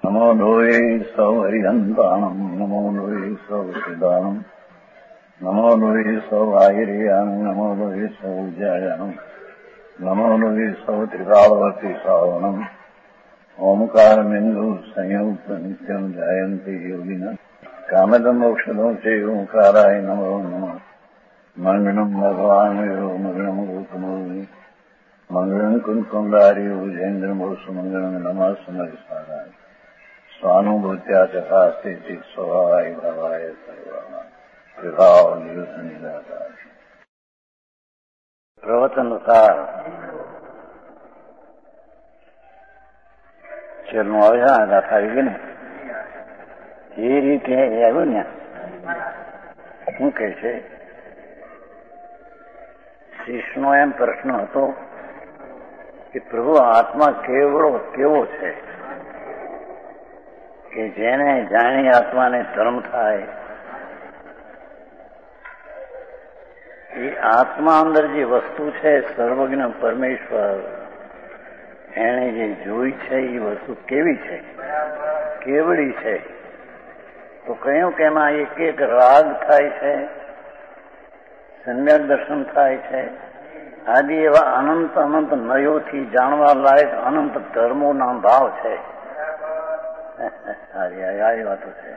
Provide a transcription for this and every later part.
નમો લોહે સૌ હરિહંતાણમ નમો લોહે સૌ સિદ્ધાણમ નમો લોહે સૌ આહિર્યાણમ નમો લોહે સૌ ઉજાયાણમ નમો લોહે સૌ ત્રિકાળવતી શ્રાવણમ ઓમકારમિંદુ સંયુક્ત નિત્યમ જાયંતી યોગિના કામદમ મોક્ષદો છે ઓંકારાય નમો નમઃ મંગળમ ભગવાન મંગળમ ગોતમોહિ મંગળમ કુંકુંડારી ઉજેન્દ્રમોષ મંગળમ નમઃ સમરિસારાય સ્વાનુભૂત્યા ચકાસ્તે ચિત સ્વભાવાય ભાવાય સર્વા વિભાવ નિયુત નિરાકાર પ્રવચન સાર છેલ્લું આવે છે દાખલા આવી ગઈ ને એ રીતે આવ્યું ને શું કહે છે શિષ્યનો એમ પ્રશ્ન હતો કે પ્રભુ આત્મા કેવો છે કે જેને જાણી આત્માને ધર્મ થાય એ આત્મા અંદર જે વસ્તુ છે સર્વજ્ઞ પરમેશ્વર એને જે જોઈ છે એ વસ્તુ કેવી છે કેવડી છે તો કહ્યું કે એમાં એક એક રાગ થાય છે સમ્યક દર્શન થાય છે આદિ એવા અનંત અનંત નયોથી જાણવા લાયક અનંત ધર્મોના ભાવ છે સારી વાતો છે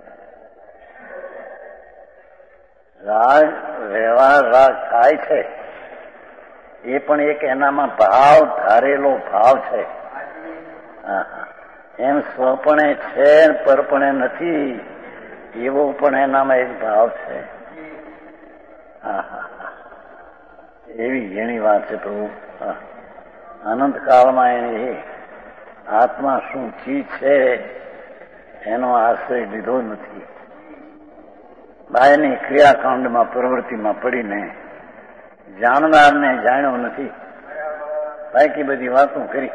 રાગ વ્યવહાર રાગ થાય છે એ પણ એક એનામાં ભાવ ધારેલો ભાવ છે એમ સ્વપણે છે પરપણે નથી એવો પણ એનામાં એક ભાવ છે એવી ઘણી વાત છે પ્રભુ અનંત કાળમાં એને આત્મા શું ચીજ છે એનો આશ્રય લીધો નથી બાયની ક્રિયાકાંડમાં પ્રવૃત્તિમાં પડીને જાણનારને જાણ્યો નથી બાકી બધી વાતો કરી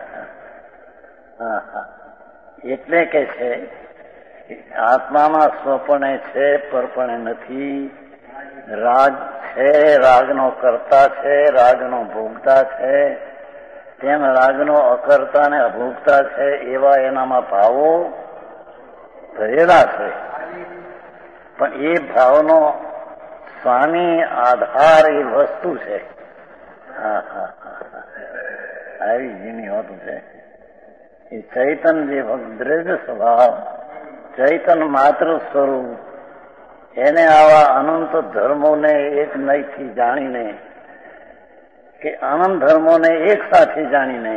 એટલે કે છે આત્મામાં સ્વપણે છે પરપણે નથી રાગ છે રાગનો કર્તા છે રાગનો ભોગતા છે તેમ રાગનો અકર્તા ને અભોગતા છે એવા એનામાં ભાવો ભરેલા છે પણ એ ભાવનો સ્વામી આધાર એ વસ્તુ છે આવી જેની હોતું છે એ ચૈતન જે દ્રવ્ય સ્વભાવ ચૈતન માત્ર સ્વરૂપ એને આવા અનંત ધર્મોને એક નયથી જાણીને કે અનંત ધર્મોને એક સાથે જાણીને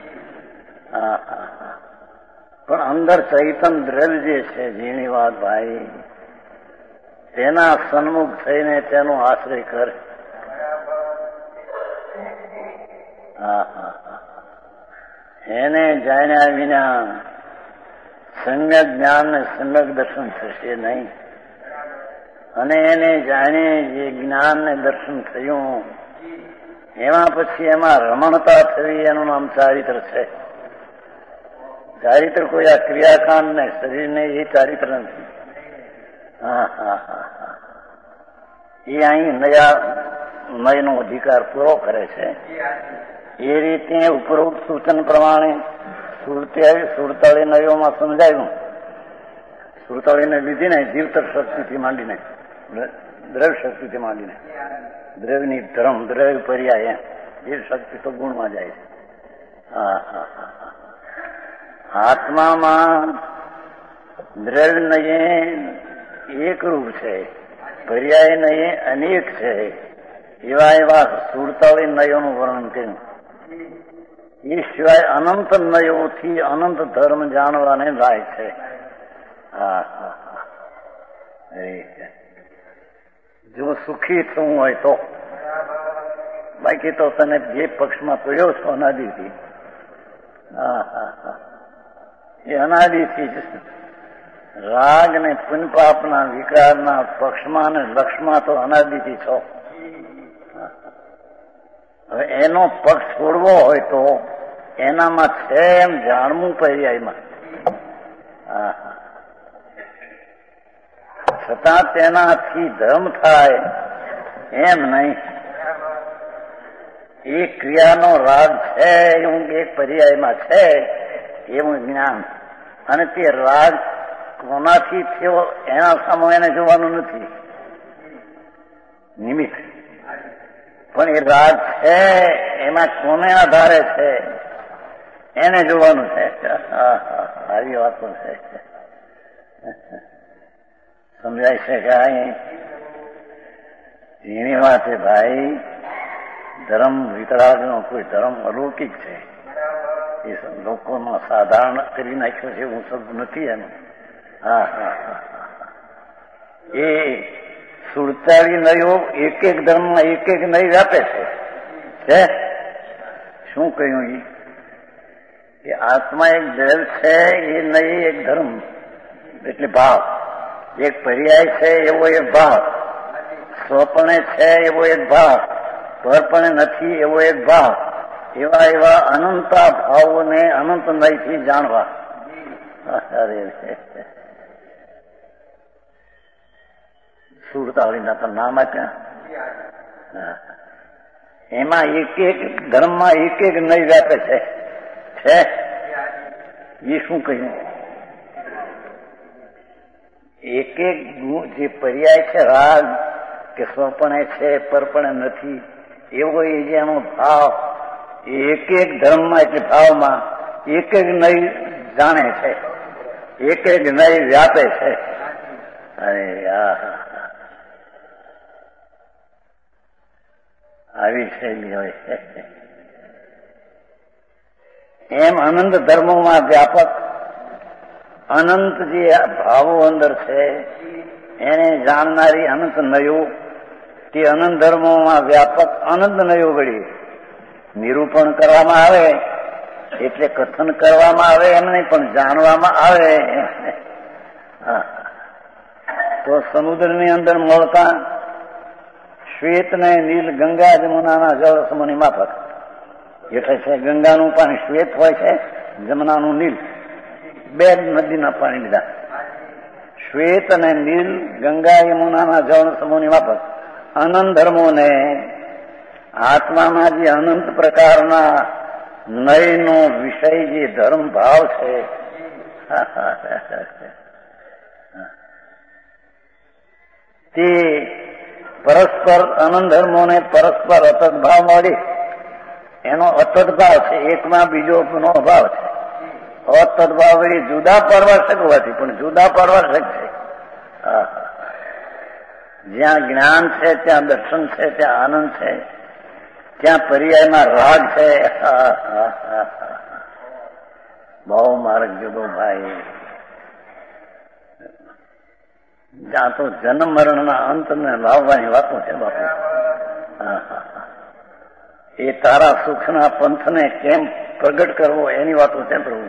પણ અંદર ચૈતન દ્રવ્ય જે છે ઝીણી વાત ભાઈ તેના સન્મુખ થઈને તેનો આશ્રય કરે એને જાણ્યા વિના સમ્યક જ્ઞાન ને સમ્યક દર્શન થશે નહીં અને એને જાણે જે જ્ઞાન ને દર્શન થયું એમાં પછી એમાં રમણતા થવી એનું નામ ચારિત્ર છે ચારિત્ર કોઈ આ ક્રિયાકાંડ ને શરીરને એ ચારિત્ર નથી એ અહીં નયનો અધિકાર પૂરો કરે છે એ રીતે ઉપરોક્ત સૂચન પ્રમાણે સુરતાળી નયોમાં સમજાયું સુરતાળીને લીધી ને જીવતર શક્તિથી માંડીને દ્રવ્ય શક્તિથી માંડીને દ્રવ્યની ધર્મ દ્રવ્ય પર્યાય એ શક્તિ તો ગુણમાં જાય છે આત્મામાં દ્રવ્ય નયે એક રૂપ છે પર્યાય નયે અનેક છે એવા સુરતાળી નયોનું વર્ણન કર્યું એ સિવાય અનંત નયોથી અનંત ધર્મ જાણવાને લાય છે જો સુખી થવું હોય તો બાકી તો તને જે પક્ષમાં પડ્યો છો અનાદિથી એ અનાદિથી જ રાગ ને પુનપાપના વિકારના પક્ષમાં ને લક્ષમાં તો અનાદિથી છો હવે એનો પક્ષ છોડવો હોય તો એનામાં છે એમ જાણવું પર્યાયમાં છતાં તેનાથી ધર્મ થાય એમ નહીં એ ક્રિયાનો રાગ છે એવું એક પર્યાયમાં છે એવું જ્ઞાન અને તે રાગ કોનાથી થયો એના સામે એને જોવાનું નથી, નિમિત્ત. પણ એ રાગ છે એમાં કોને આધારે છે એને જોવાનું છે. આવી વાતો છે. સમજાય છે કે એની વાત ભાઈ ધર્મ વિતરાગનો કોઈ ધર્મ અલૌકિક છે. એ લોકોમાં સાધારણ કરી નાખ્યો છે એવું શબ્દ નથી એનો. એ 47 નયો એક એક ધર્મમાં એક એક નય વ્યાપે છે. શું કહ્યું? એ આત્મા એક દેવ છે, એ નય એક ધર્મ એટલે ભાવ. એક પર્યાય છે એવો એક ભાવ, સ્વપણે છે એવો એક ભાવ, પરપણે નથી એવો એક ભાવ. એવા એવા અનંતા ભાવોને અનંત નયથી જાણવા. સુરતાવળીના તો નામ આપ્યા. એમાં એક એક ધર્મમાં એક એક નય વ્યાપે છે. એ શું કહ્યું? એક એક જે પર્યાય છે, રાગ કે સ્વપણે છે પરપણે નથી એવો એ જેનો ભાવ, એક એક ધર્મમાં એટલે ભાવમાં એક એક નય જાણે છે, એક એક નય વ્યાપે છે. અરે આવી શૈલી હોય. એમ અનંત ધર્મોમાં વ્યાપક અનંત જે ભાવો અંદર છે એને જાણનારી અનંત નયો, તે અનંત ધર્મોમાં વ્યાપક અનંત નયો વળી નિરૂપણ કરવામાં આવે એટલે કથન કરવામાં આવે એમ નહીં, પણ જાણવામાં આવે. તો સમુદ્રની અંદર મળતા શ્વેત ને નીલ ગંગા જમુનાના જળ સમૂહની માફક એટલે છે. ગંગાનું પાણી શ્વેત હોય છે, જમુનાનું નીલ. બે નદીના પાણી લીધા, શ્વેત અને નીલ, ગંગા યમુનાના જળ સમૂહની માફક અનંત ધર્મોને આત્મામાં જે અનંત પ્રકારના નયનો વિષય જે ધર્મ ભાવ છે તે પરસ્પર અનંત ધર્મોને પરસ્પર અતત ભાવ મળે. એનો અતત ભાવ છે, એકમાં બીજો નો અભાવ છે. અતત ભાવ એ જુદા પારવાર્ષક હોવાથી પણ જુદા પારવાર્ષક છે. જ્યાં જ્ઞાન છે ત્યાં દર્શન છે, ત્યાં આનંદ છે, ત્યાં પર્યાયમાં રાગ છે. બહુ માર્ગ જુદો ભાઈ. જ્યાં તો જન્મ મરણના અંતને લાવવાની વાતો છે બાપુ. એ તારા સુખના પંથને કેમ પ્રગટ કરવો એની વાતો છે પ્રભુ.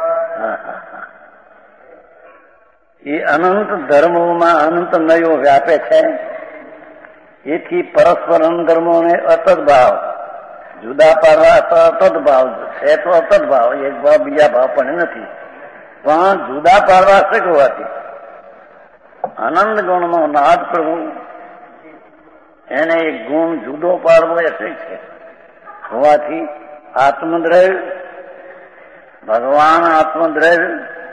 એ અનંત ધર્મોમાં અનંત નયો વ્યાપે છે. એથી પરસ્પર અનંત ધર્મોને અતત ભાવ જુદા પાડવા અતત ભાવ છે. તો અતત ભાવ એક ભાવ બીજા ભાવ પણ નથી, પણ જુદા પાડવા શક હોવાથી આનંદ ગુણનો નાદ પ્રભુ એને એક ગુણ જુદો પાડવો એ શક છે હોવાથી આત્મદ્રવ્ય ભગવાન આત્મદ્રવ્ય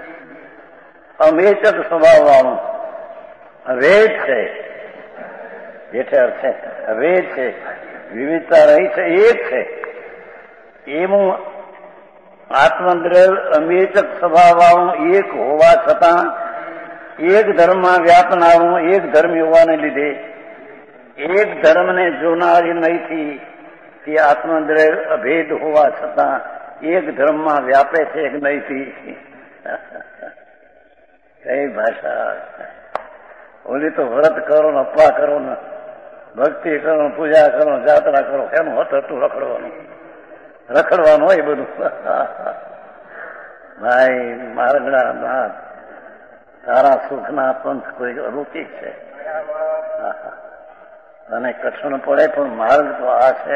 અવેચક સ્વભાવ વાળું અવેદ છે. જેઠે અર્થ છે અવેદ છે, વિવિધતા રહી છે, એક છે. એવું આત્મદ્રવ્ય અવેચક સ્વભાવ વાળું એક હોવા છતાં એક ધર્મમાં વ્યાપનારું એક ધર્મી હોવાને લીધે એક ધર્મને જોનારી નહીંથી તે આત્મદ્રવ્ય અભેદ હોવા છતાં એક ધર્મમાં વ્યાપે છે એક નહીંથી. કઈ ભાષા! ઓલી તો વ્રત કરો ને અપવા કરો ને ભક્તિ કરો, પૂજા કરો, જાત્રા કરો, એનું હતું રખડવાનું હોય બધું. ભાઈ માર્ગના નાથ, તારા સુખના પંથ કોઈ અલૌકિક છે. અને કઠણ પડે પણ માર્ગ તો આ છે.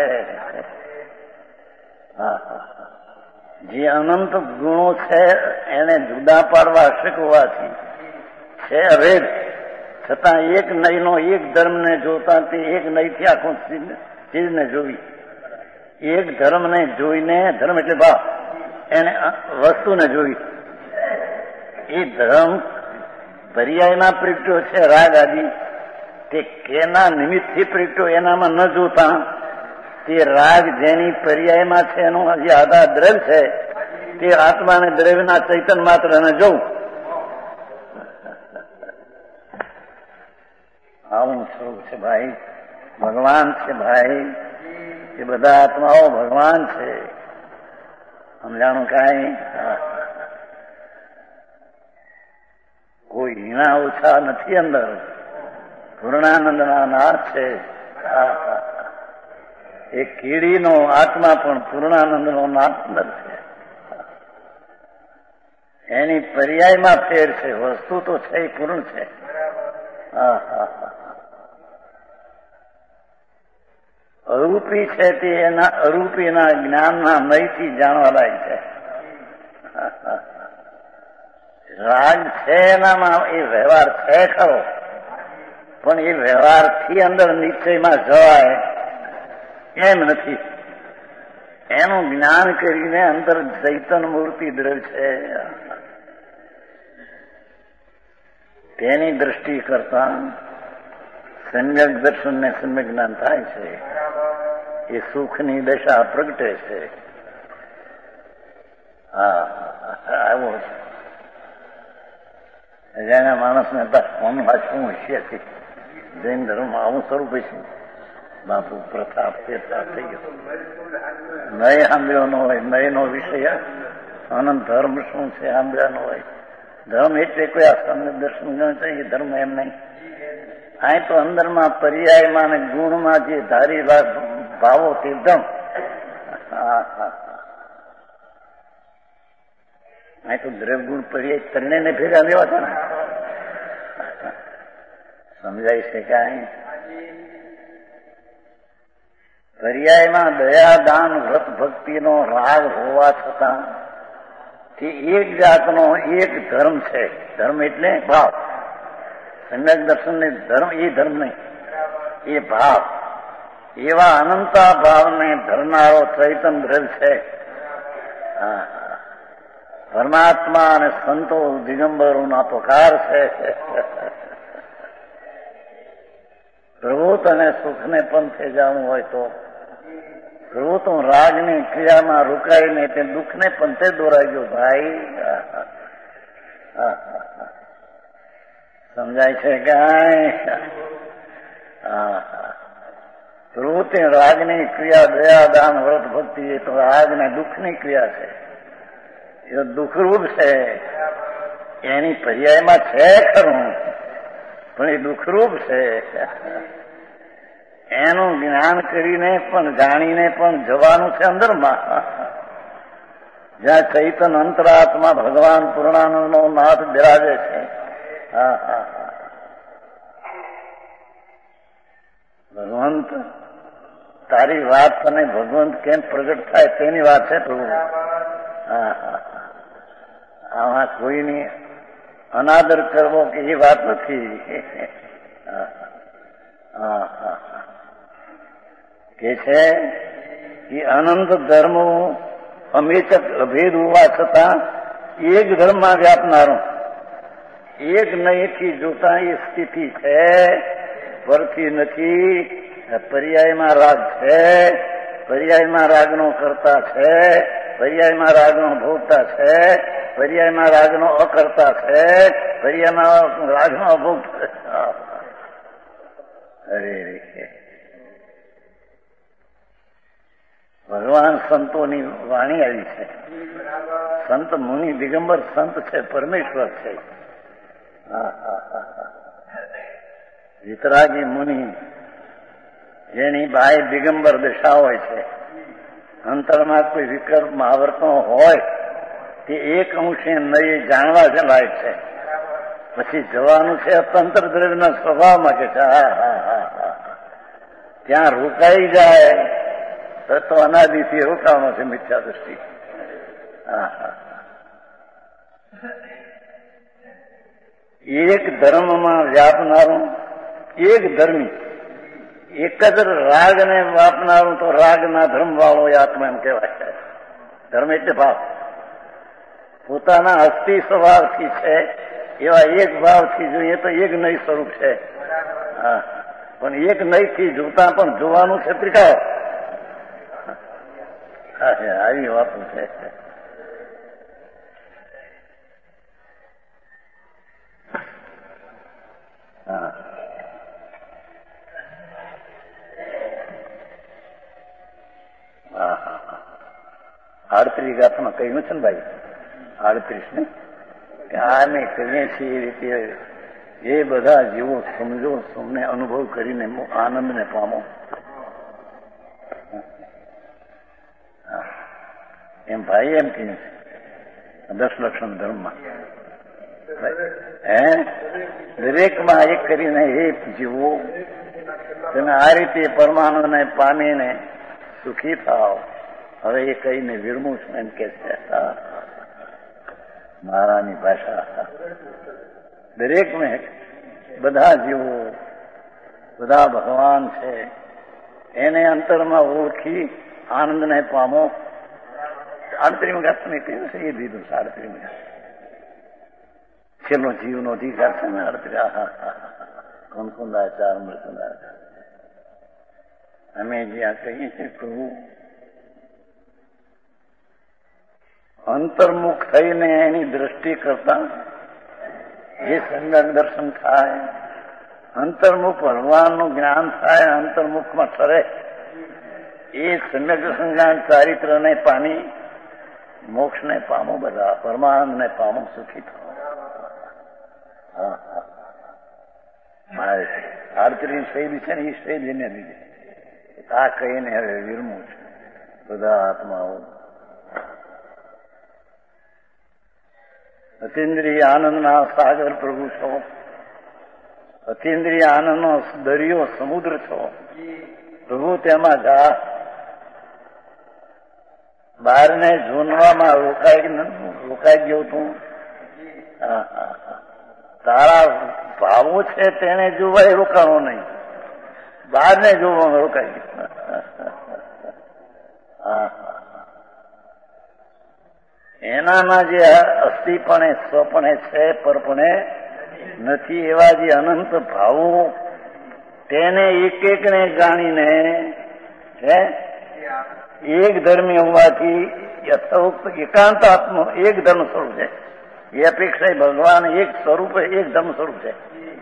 જે અનંત ગુણો છે એને જુદા પાડવા શીખવાથી છે અભેદ, છતાં એક નયનો એક ધર્મને જોતા તે એક નયથી આખું ચીજને જોવી. એક ધર્મને જોઈને, ધર્મ એટલે ભાવ, એને વસ્તુને જોવી. એ ધર્મ પર્યાયમાં પ્રગટ્યો છે. રાગ આદિ તે કેના નિમિત્તથી પ્રગટ્યો એનામાં ન જોતા તે રાગ જેની પર્યાયમાં છે એનું હજી આધાર દ્રવ્ય છે તે આત્માને દ્રવ્યના ચૈતન્ય માત્રને જોઉં. આવું સ્વરૂપ છે ભાઈ, ભગવાન છે ભાઈ. એ બધા આત્માઓ ભગવાન છે. સમજાણું કાંઈ? કોઈ હીણા ઓછા નથી અંદર. પૂર્ણાનંદના નાથ છે. એ કીડીનો આત્મા પણ પૂર્ણાનંદનો નાથ અંદર છે. એની પર્યાયમાં ફેર છે, વસ્તુ તો છે એ પૂર્ણ છે. અરૂપી છે તે એના અરૂપીના જ્ઞાનના મયથી જાણવા લાયક છે. રાગ છે એનામાં એ વ્યવહાર છે ખરો, પણ એ વ્યવહારથી અંદર નિશ્ચયમાં જવાય એમ નથી. એનું જ્ઞાન કરીને અંદર ચૈતન્ય મૂર્તિ દ્રવ્ય છે તેની દ્રષ્ટિ કરતા સમ્યક દર્શન ને સમ્યક જ્ઞાન થાય છે. એ સુખની દશા પ્રગટે છે. આવો જેના માણસને ફોન વાંચવું હશે છે. જૈન ધર્મમાં આવું સ્વરૂપ છે. બાપુ પ્રતાપ ચેતા થઈ ગયો. નય સાંભળ્યો ન હોય, નયનો વિષય અનંત ધર્મ શું છે સાંભળ્યા ન હોય. ધર્મ એટલે કોઈ આ સમ્યક દર્શન ગણ છે ધર્મ એમ નહીં. આ તો અંદરમાં પર્યાયમાં અને ગુણમાં જે ધારી ભાવો તે ધર્મ. આ તો દ્રવ્ય ગુણ પર્યાય ત્રણેયને ભેગા લેવા છે ને. સમજાય છે કાંઈ? પર્યાયમાં દયા દાન વ્રત ભક્તિનો રાગ હોવા છતાં તે એક જાતનો એક ધર્મ છે. ધર્મ એટલે ભાવ. સમ્યક દર્શન ને ધર્મ એ ધર્મ નહીં, એ ભાવ. એવા અનંતા ભાવને ધરનારો ચૈતન્ય દ્રવ્ય છે. પરમાત્મા અને સંતો દિગંબરોના પકાર છે. પ્રભુ તને સુખને પંથે જાણવું હોય તો પ્રભુ તો રાગની ક્રિયામાં રોકાઈને તે દુઃખને પંથે દોરાઈ ગયો ભાઈ. સમજાય છે કાંઈ? પ્રવૃત્તિ રાગની ક્રિયા દયા દાન વ્રત ભક્તિ એ તો રાગ ને દુઃખની ક્રિયા છે. એ દુઃખરૂપ છે. એની પર્યાયમાં છે ખરું, પણ એ દુઃખરૂપ છે. એનું જ્ઞાન કરીને પણ જાણીને પણ જવાનું છે અંદરમાં, જ્યાં ચૈતન્ય અંતરાત્મા ભગવાન પૂર્ણાનંદનો નાથ બિરાજે છે. ભગવંત તારી વાત તને ભગવંત કેમ પ્રગટ થાય તેની વાત છે પ્રભુ. આમાં કોઈની અનાદર કરવો કે એ વાત નથી. કે છે કે અનંત ધર્મો અમેચક અભેદ હોવા છતાં એક ધર્મમાં વ્યાપનારો એક નહીંથી જોતા એ સ્થિતિ છે. પરથી નથી. પર્યાયમાં રાગ છે, પર્યાયમાં રાગનો કરતા છે, પર્યાયમાં રાગનો ભોગતા છે, પર્યાયમાં રાગનો અકર્તા છે, પર્યાયમાં રાગનો અભોગતા. અરે ભગવાન સંતોની વાણી આવી છે. સંત મુનિ દિગંબર સંત છે, પરમેશ્વર છે. વિતરાગી મુનિ જેની બાય દિગંબર દશા હોય છે, અંતરમાં કોઈ વિકલ્પમાં આવર્તનો હોય તે એક અંશે નહીં જાણવા જ લાયક છે. પછી જવાનું છે તંત્ર દ્રવ્યના સ્વભાવમાં કે ત્યાં રોકાઈ જાય તો અનાદિથી રોકાવાનો છે મિથ્યા દ્રષ્ટિ. એક ધર્મમાં વ્યાપનારું એક ધર્મી, એક જ રાગને વાપનારું તો રાગના ધર્મ વાળો આત્મા એમ કહેવાય છે. ધર્મ એટલે ભાવ. પોતાના અસ્થિ સ્વભાવથી છે એવા એક ભાવથી જોઈએ તો એક નય સ્વરૂપ છે. હા, પણ એક નયથી જોતા પણ જોવાનું છે ત્રિકાળ. આવી વાતો છે. હા, 38 ગાથામાં કહ્યું છે ને ભાઈ, 38 ને કે આને કહીએ છીએ એ રીતે એ બધા જીવો સમજો, સૌને અનુભવ કરીને આનંદને પામો. એમ ભાઈ એમ કહ્યું છે 10 લક્ષણ ધર્મમાં. દરેકમાં એક કરીને એ જીવો તમે આ રીતે પરમાનંદને પામીને સુખી થાવ. હવે એ કહીને વિરમું છું એમ કે છે મારાની ભાષા. દરેકને બધા જીવો બધા ભગવાન છે એને અંતરમાં ઓળખી આનંદને પામો. 38 ગાથાને કહ્યું છે એ દીધું. 38 છેલ્લો જીવનો અધિકાર છે ને 38. કંકુંદાચાર મૃત્યુદાચાર અમે જ્યાં કહીએ છીએ પ્રભુ અંતર્મુખ થઈને એની દ્રષ્ટિ કરતા જે સમ્યક દર્શન થાય, અંતર્મુખ ભગવાનનું જ્ઞાન થાય, અંતર્મુખમાં ઠરે એ સમ્યક દર્શન જ્ઞાન ચારિત્રને પામી મોક્ષને પામો, બધા પરમાનંદને પામો, સુખી થાવ. મારે 38 શૈલી છે ને એ શૈલીને લીધે આ કહીને હવે વિરમું છે. બધા આત્માઓ અતિન્દ્રિય આનંદના સાગર પ્રભુ છો, અતિન્દ્રિય આનંદનો દરિયો સમુદ્ર છો પ્રભુ. તેમાં જા, બહારને જોનવામાં રોકાઈ ગયો તું. તારા ભાવો છે તેને જોવાય રોકાણો નહીં, બહારને જોવામાં રોકાઈ ગયો. એનામાં જે અસ્થિપણે સ્વપણે છે પરપણે નથી એવા જે અનંત ભાવો તેને એક એકને જાણીને એક ધર્મી હોવાથી યથોક્ત એકાંત આત્મો એક ધર્મ સ્વરૂપ છે. એ અપેક્ષા ભગવાન એક સ્વરૂપ એક ધર્મ સ્વરૂપ છે.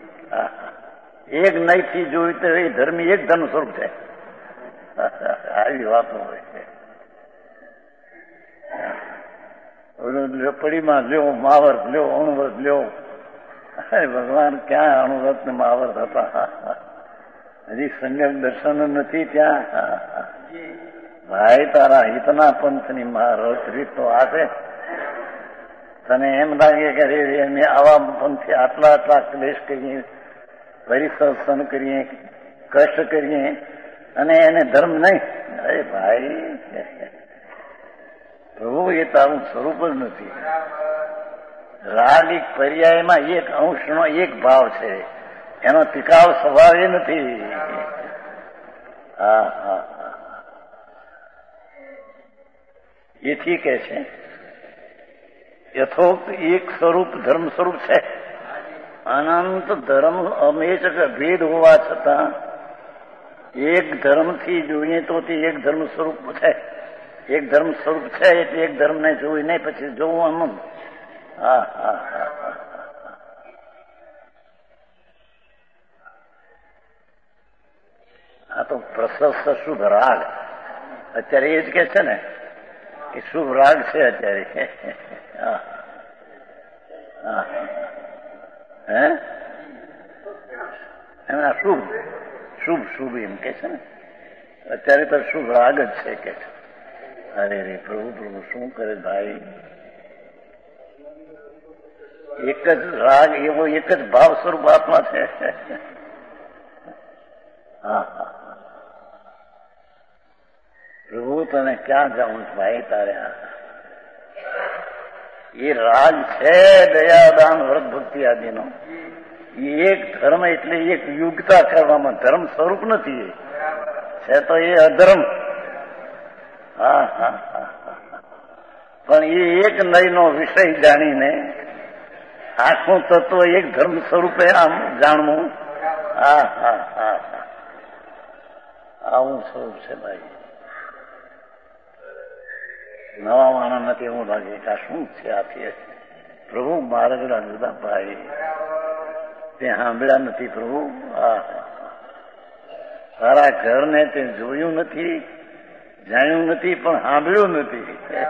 એક નહીથી જોયું તો એ ધર્મી એક ધર્મ સ્વરૂપ છે. આવી વાતો હોય છે. પડીમાં લ્યો, માવર્ત લ્યો, અણુવ્રત લ્યો. ભગવાન ક્યાં અણુવ્રત ને માવર્ત હતા? હજી સમ્યક દર્શન નથી ત્યાં. ભાઈ તારા હિતના પંથની રીત તો આ છે. તને એમ લાગે કે અમે આવા પંથે આટલા ક્લેશ કરીએ, પરિસંસન કરીએ, કષ્ટ કરીએ અને એને ધર્મ નહીં. અરે ભાઈ પ્રભુ એ તારું સ્વરૂપ જ નથી. રાગ એક પર્યાયમાં એક અંશનો એક ભાવ છે, એનો ટિકાવ સ્વભાવ એ નથી. એથી કે છે યથોક્ત એક સ્વરૂપ ધર્મ સ્વરૂપ છે. અનંત ધર્મ હંમેશ ભેદ હોવા છતાં એક ધર્મથી જોઈએ તો તે એક ધર્મ સ્વરૂપ છે. એક ધર્મ સ્વરૂપ છે એટલે એક ધર્મને જોઈ નહીં પછી જોવું આનંદ. આ તો પ્રશસ્ત શુભ રાગ અત્યારે એ જ કે છે ને કે શુભ રાગ છે અત્યારે. એમના શુભ શુભ શુભ એમ કે છે ને અત્યારે તો શુભ રાગ જ છે કે છે. અરે રે પ્રભુ પ્રભુ શું કરે ભાઈ? એક જ રાગ એવો એક જ ભાવ સ્વરૂપ આત્મા છે. પ્રભુ તને ક્યાં જાઉં ભાઈ તારે? એ રાગ છે દયાદાન વ્રત ભક્તિ આદિનો. એ એક ધર્મ એટલે એક યુગતા કરવામાં ધર્મ સ્વરૂપ નથી છે તો એ અધર્મ. પણ એ એક નયનો વિષય જાણીને આખું તત્વ એક ધર્મ સ્વરૂપે આમ જાણવું, હા હા હા હા, આવું સ્વરૂપ છે ભાઈ. નવા માણસ નથી એવું લાગે કે આ શું છે આથી પ્રભુ મારા જુદા ભાઈ તે સાંભળ્યા નથી પ્રભુ. હા સારા ઘરને તે જોયું નથી, જાણ્યું નથી, પણ સાંભળ્યું નથી.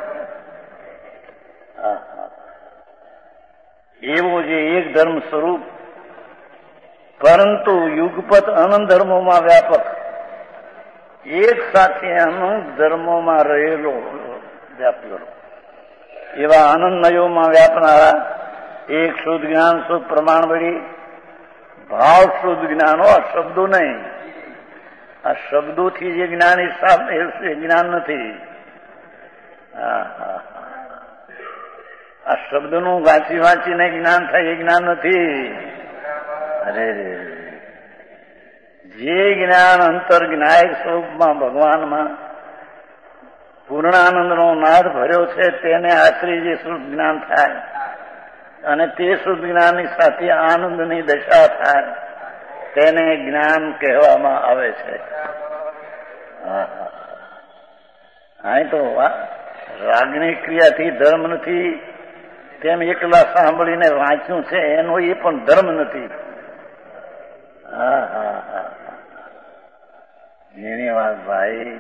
એવું જે એક ધર્મ સ્વરૂપ પરંતુ યુગપત અનંત ધર્મોમાં વ્યાપક, એક સાથે અનંત ધર્મોમાં રહેલો વ્યાપેલો એવા આનંદમયોમાં વ્યાપનારા એક શુદ્ધ જ્ઞાન, શુદ્ધ પ્રમાણ વળી ભાવ શુદ્ધ જ્ઞાનો, આ શબ્દો નહીં. આ શબ્દોથી જે જ્ઞાન હિસાબ એ જ્ઞાન નથી. આ શબ્દનું વાંચી વાંચીને જ્ઞાન થાય એ જ્ઞાન નથી. અરે જે જ્ઞાન અંતર જ્ઞાયક સ્વરૂપમાં ભગવાનમાં પૂર્ણાનંદનો નાદ ભર્યો છે તેને આશ્રી જે શુદ્ધ જ્ઞાન થાય અને તે શુદ્ધ જ્ઞાનની સાથે આનંદની દશા થાય તેને જ્ઞાન કહેવામાં આવે છે. અહીં તો રાગની ક્રિયાથી ધર્મ નથી તેમ એકલા સાંભળીને વાંચ્યું છે એનો એ પણ ધર્મ નથી. હા હા હા, એની વાત ભાઈ.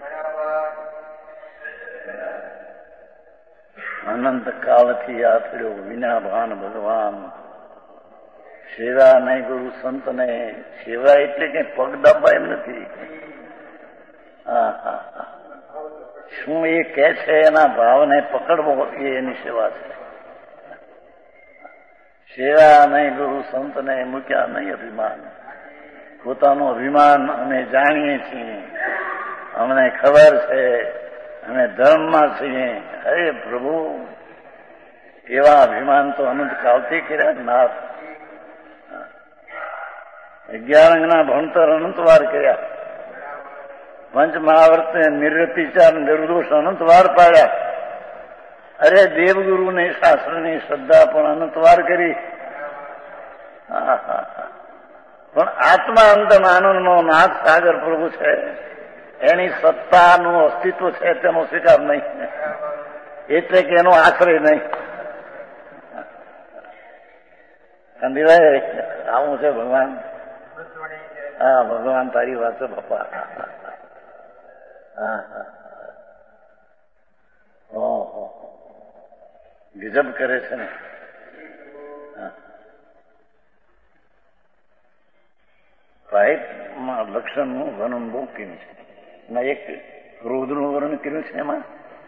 અનંત કાળથી આથડ્યો વિના ભાન ભગવાન, સેવા નહીં ગુરુ સંતને. સેવા એટલે કે પગ દબા એમ નથી. હા હા હા, શું એ કે છે એના ભાવને પકડવો એ એની સેવા છે. સેવા નહીં ગુરુ સંતને, મૂક્યા નહીં અભિમાન. પોતાનું અભિમાન અમે જાણીએ છીએ, અમને ખબર છે અમે ધર્મમાં છીએ. અરે પ્રભુ, એવા અભિમાન તો અનંત કાળથી કર્યા નાથ. 11 અંગના ભણતર અનંત વાર કર્યા, પંચ મહાવર્ત નિરતિચાર નિર્દોષ અનંત વાર પાડ્યા. અરે દેવગુરુની શાસ્ત્રની શ્રદ્ધા પણ અનંત વાર કરી. પણ આત્મા અંતમ આનંદનો નાથ સાગર પ્રભુ છે, એની સત્તાનું અસ્તિત્વ છે તેનો સ્વીકાર નહીં, એટલે કે એનો આશ્રય નહીં. કંદીભાઈ આવું છે ભગવાન. હા ભગવાન તારી વાત છે બાપા. હા હા, ઓહો ગજબ કરે છે ને. સાહેબમાં લક્ષણનું વર્ણન બહુ કર્યું છે. એમાં એક ક્રોધનું વર્ણન કર્યું છે એમાં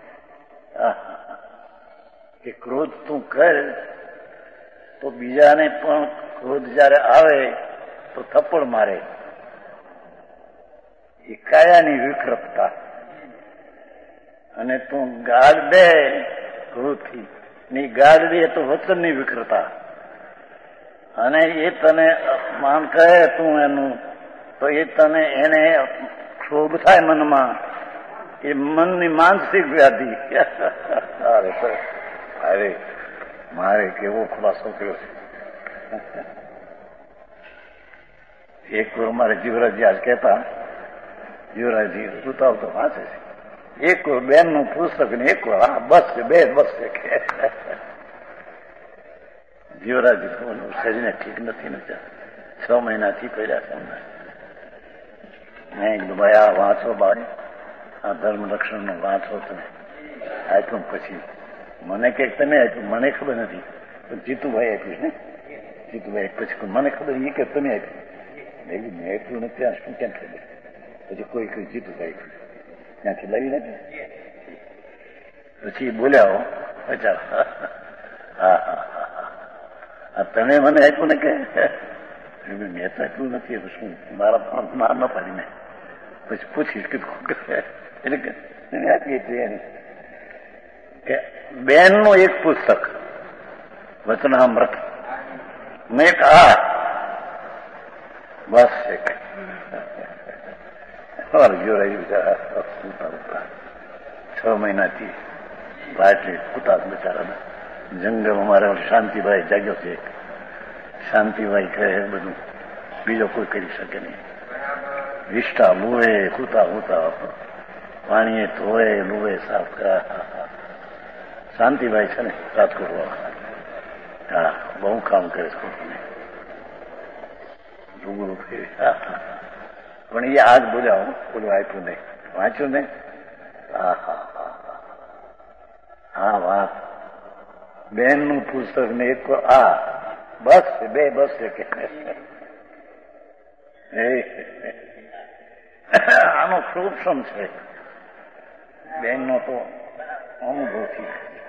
કે ક્રોધ તું કર તો બીજાને પણ ક્રોધ જયારે આવે તો થપ્પડ મારે. એ કાયાની વિકૃતતા. અને તું ગાળ દે ક્રોધથી, ની ગાળ દે તો વચનની વિકૃતતા. અને એ તને અપમાન કહે તું એનું, તો એ તને એને ક્ષોભ થાય મનમાં, એ મનની માનસિક વ્યાધિ. અરે મારે કેવો ખુલાસો કર્યો છે. એક વાર મારે જીવરાજજી આજ કહેતા, જીવરાજજી સુતાવ તો વાંચે છે, એક વાર બેનનું પુસ્તક ને એક વાર હા બસ છે, બે બસ છે. જીવરાજજી શરીરને ઠીક નથી ને 6 મહિનાથી પડ્યા છે. મેં કીધું ભાઈ આ વાંચો બાળી, આ ધર્મ રક્ષણનું વાંચો તમે. આપ્યું પછી મને કંઈક તમે આપ્યું, મને ખબર નથી, જીતુભાઈ આપ્યું ને, જીતુભાઈ પછી મને ખબર એ કે તમે આપ્યું. મેં આપ્યું નથી, ત્યાં શું ક્યાં ખબર. પછી કોઈ કોઈ જીતુભાઈ ત્યાંથી લાવી નથી. પછી બોલ્યા અચ્છા હા હા હા, તમે મને આપ્યું ને કે મેં તો આપ્યું નથી, શું મારા માર ન પાડીને. પછી પૂછીશ કીધું એટલે કે આપી કે બેનનું એક પુસ્તક વચનામૃત, મેં એક આ બસ એક જો રહ્યું 6 મહિનાથી પાટલી કુતા બિચારા જંગલ અમારે શાંતિભાઈ જાગ્યો છે. શાંતિભાઈ કહે બધું બીજો કોઈ કરી શકે નહીં. વિષ્ટા લુએ કૂતા કૂતા પાણીએ ધોએ લુએ સાફ કરા. શાંતિભાઈ છે ને રાજકોટ વાળા, હા બહુ કામ કરે છે. રૂબરૂ ફેરી પણ એ આજ બોલ્યા બોલું આપ્યું નહીં, વાંચ્યું નહીં. હા હા હા હા વાત બેન નું પુસ્તક ને એક આ બસ છે, બે બસ છે કે આનો સૂક્ષ્મ છે. બેન નો તો અનુભવથી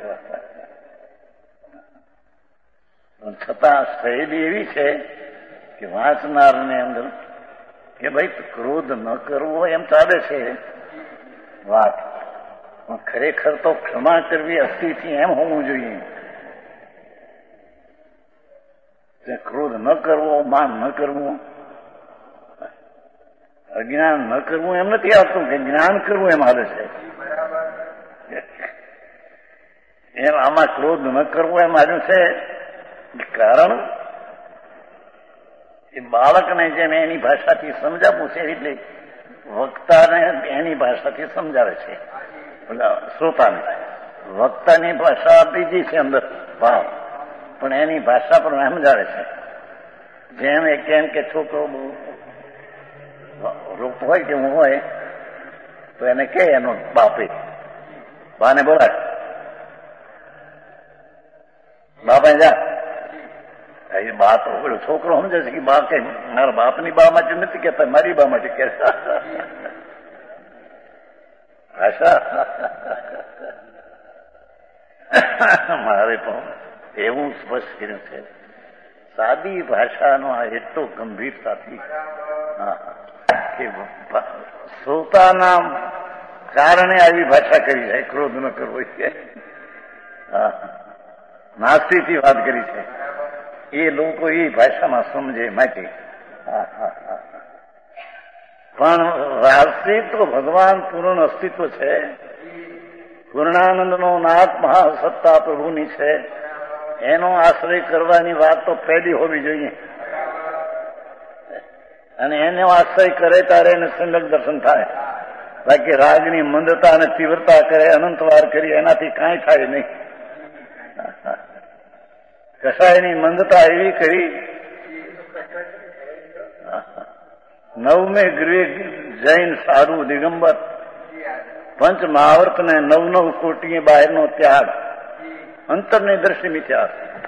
પણ છતાં શૈલી એવી છે કે વાંચનારને અંદર કે ભાઈ ક્રોધ ન કરવો એમ ચાલે છે વાત, પણ ખરેખર તો ક્ષમા કરવી અસ્થિથી એમ હોવું જોઈએ. ક્રોધ ન કરવો, માન ન કરવું, અજ્ઞાન ન કરવું એમ નથી આવતું કે જ્ઞાન કરવું એમ હાલે છે. એમ આમાં ક્રોધ ન કરવો એમ આવ્યું છે. કારણ એ બાળકને જેમ એની ભાષાથી સમજાવવું છે એટલે વક્તાને એની ભાષાથી સમજાવે છે, શ્રોતાને. વક્તાની ભાષા બીજી છે અંદર ભાવ, પણ એની ભાષા પણ સમજાવે છે. જેમ એ કેમ કે છોકરો રૂપ હોય કે હું હોય તો એને કે એનો બાપે બાને બોલાય, બાપા જા. એ બા તો છોકરો સમજે છે કે બા કે મારા બાપની બા માટે નથી કહેતા, મારી બા માટે કે ભાષા. મારે પણ એવું સ્પષ્ટ કર્યું છે. સાદી ભાષાનો આ એટલો ગંભીરતાથી કે શ્રોતાના કારણે આવી ભાષા કરી છે. ક્રોધ ન કરવો છે, નાસ્તીથી વાત કરી છે. એ લોકો એ ભાષામાં સમજે માટે. પણ અસ્તિત્વ ભગવાન પૂર્ણ અસ્તિત્વ છે. પૂર્ણાનંદનો નાથ મહાસત્તા પ્રભુની છે. એનો આશ્રય કરવાની વાત તો પહેલી હોવી જોઈએ, અને એનો આશ્રય કરે ત્યારે એને સંલગ્ન દર્શન થાય. બાકી રાગની મંદતા અને તીવ્રતા કરે, અનંતવાર કરી, એનાથી કાંઈ થાય નહીં. કસાયની મંદતા એવી કરી, નવમે ગૃહે જૈન સાધુ દિગંબર પંચ મહાવર્તને 9 કોટી બહારનો ત્યાગ, અંતરની દ્રષ્ટિ મિથ્યા.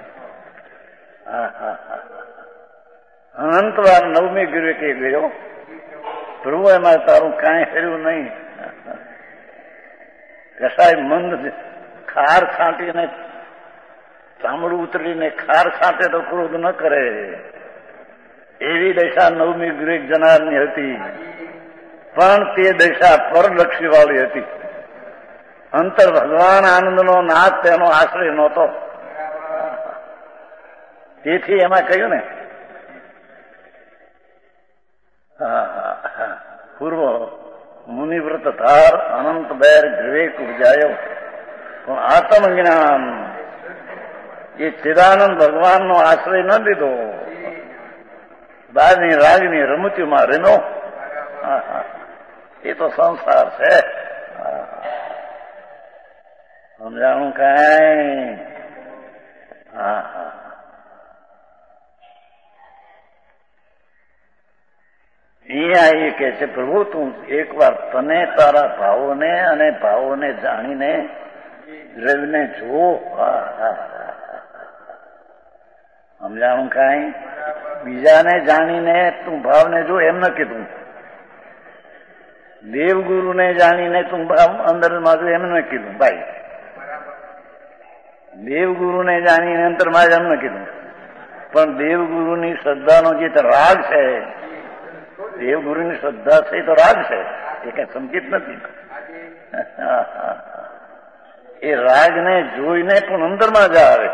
અનંતવાર 9મે ગૃહે કે ગયો પ્રભુ, એમાં તારું કાંઈ હેર્યું નહીં. કસાય મંદ ખાર છાંટીને ચામડું ઉતરીને ખાર છાંટે તો ક્રોધ ન કરે. એવી દશા 9મી ગૃહ જનારની હતી, પણ તે દશા પરલક્ષી વાળી હતી. અંતર ભગવાન આનંદનો નાથ તેનો આશ્રય નહોતો. તેથી એમાં કહ્યું ને પૂર્વ મુનિવ્રત ધાર અનંત બેર વિવેક ઉપજાયો, પણ આત્મજ્ઞાન એ ચિદાનંદ ભગવાનનો આશ્રય ન લીધો. બારની રાગની રમતીમાં રેનો, એ તો સંસાર છે. સમજાણું કઈ? અહીંયા એ કે છે પ્રભુ તું એકવાર તને તારા ભાવોને અને ભાવોને જાણીને દ્રવ્યને જો. સમજાણું કઈ? બીજાને જાણીને તું ભાવને જો એમ ન કીધું. દેવગુરુને જાણીને તું ભાવ અંદરમાં જો એમ ન કીધું. ભાઈ દેવગુરુને જાણીને અંતરમાં જ એમ ન કીધું. પણ દેવગુરુની શ્રદ્ધાનો જે રાગ છે, દેવગુરુની શ્રદ્ધા છે તો રાગ છે, એ કઈ સંકેત નથી. એ રાગને જોઈને પણ અંદરમાં જ આવે.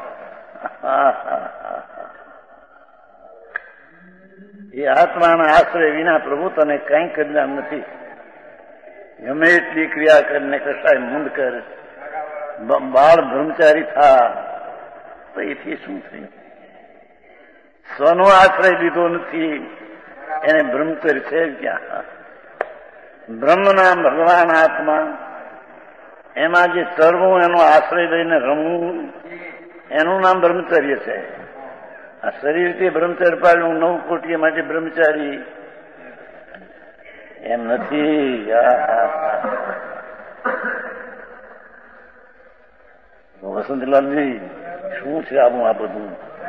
એ આત્માના આશ્રય વિના પ્રભુ તને કઈ કલ્યાણ નથી. ગમે એટલી ક્રિયા કરીને કશાય મૂંડ કરે, બાળ બ્રહ્મચારી થા તો એથી શું થયું? સ્વનો આશ્રય લીધો નથી, એને બ્રહ્મચર્ય છે ક્યાં? બ્રહ્મના ભગવાન આત્મા, એમાં જે તરવું એનો આશ્રય લઈને રમવું, એનું નામ બ્રહ્મચર્ય છે. આ શરીરથી બ્રહ્મચર્ય પાડ્યું 9 કોટી માટે બ્રહ્મચારી એમ નથી. વસંતલાલજી શું છે આવું આ બધું?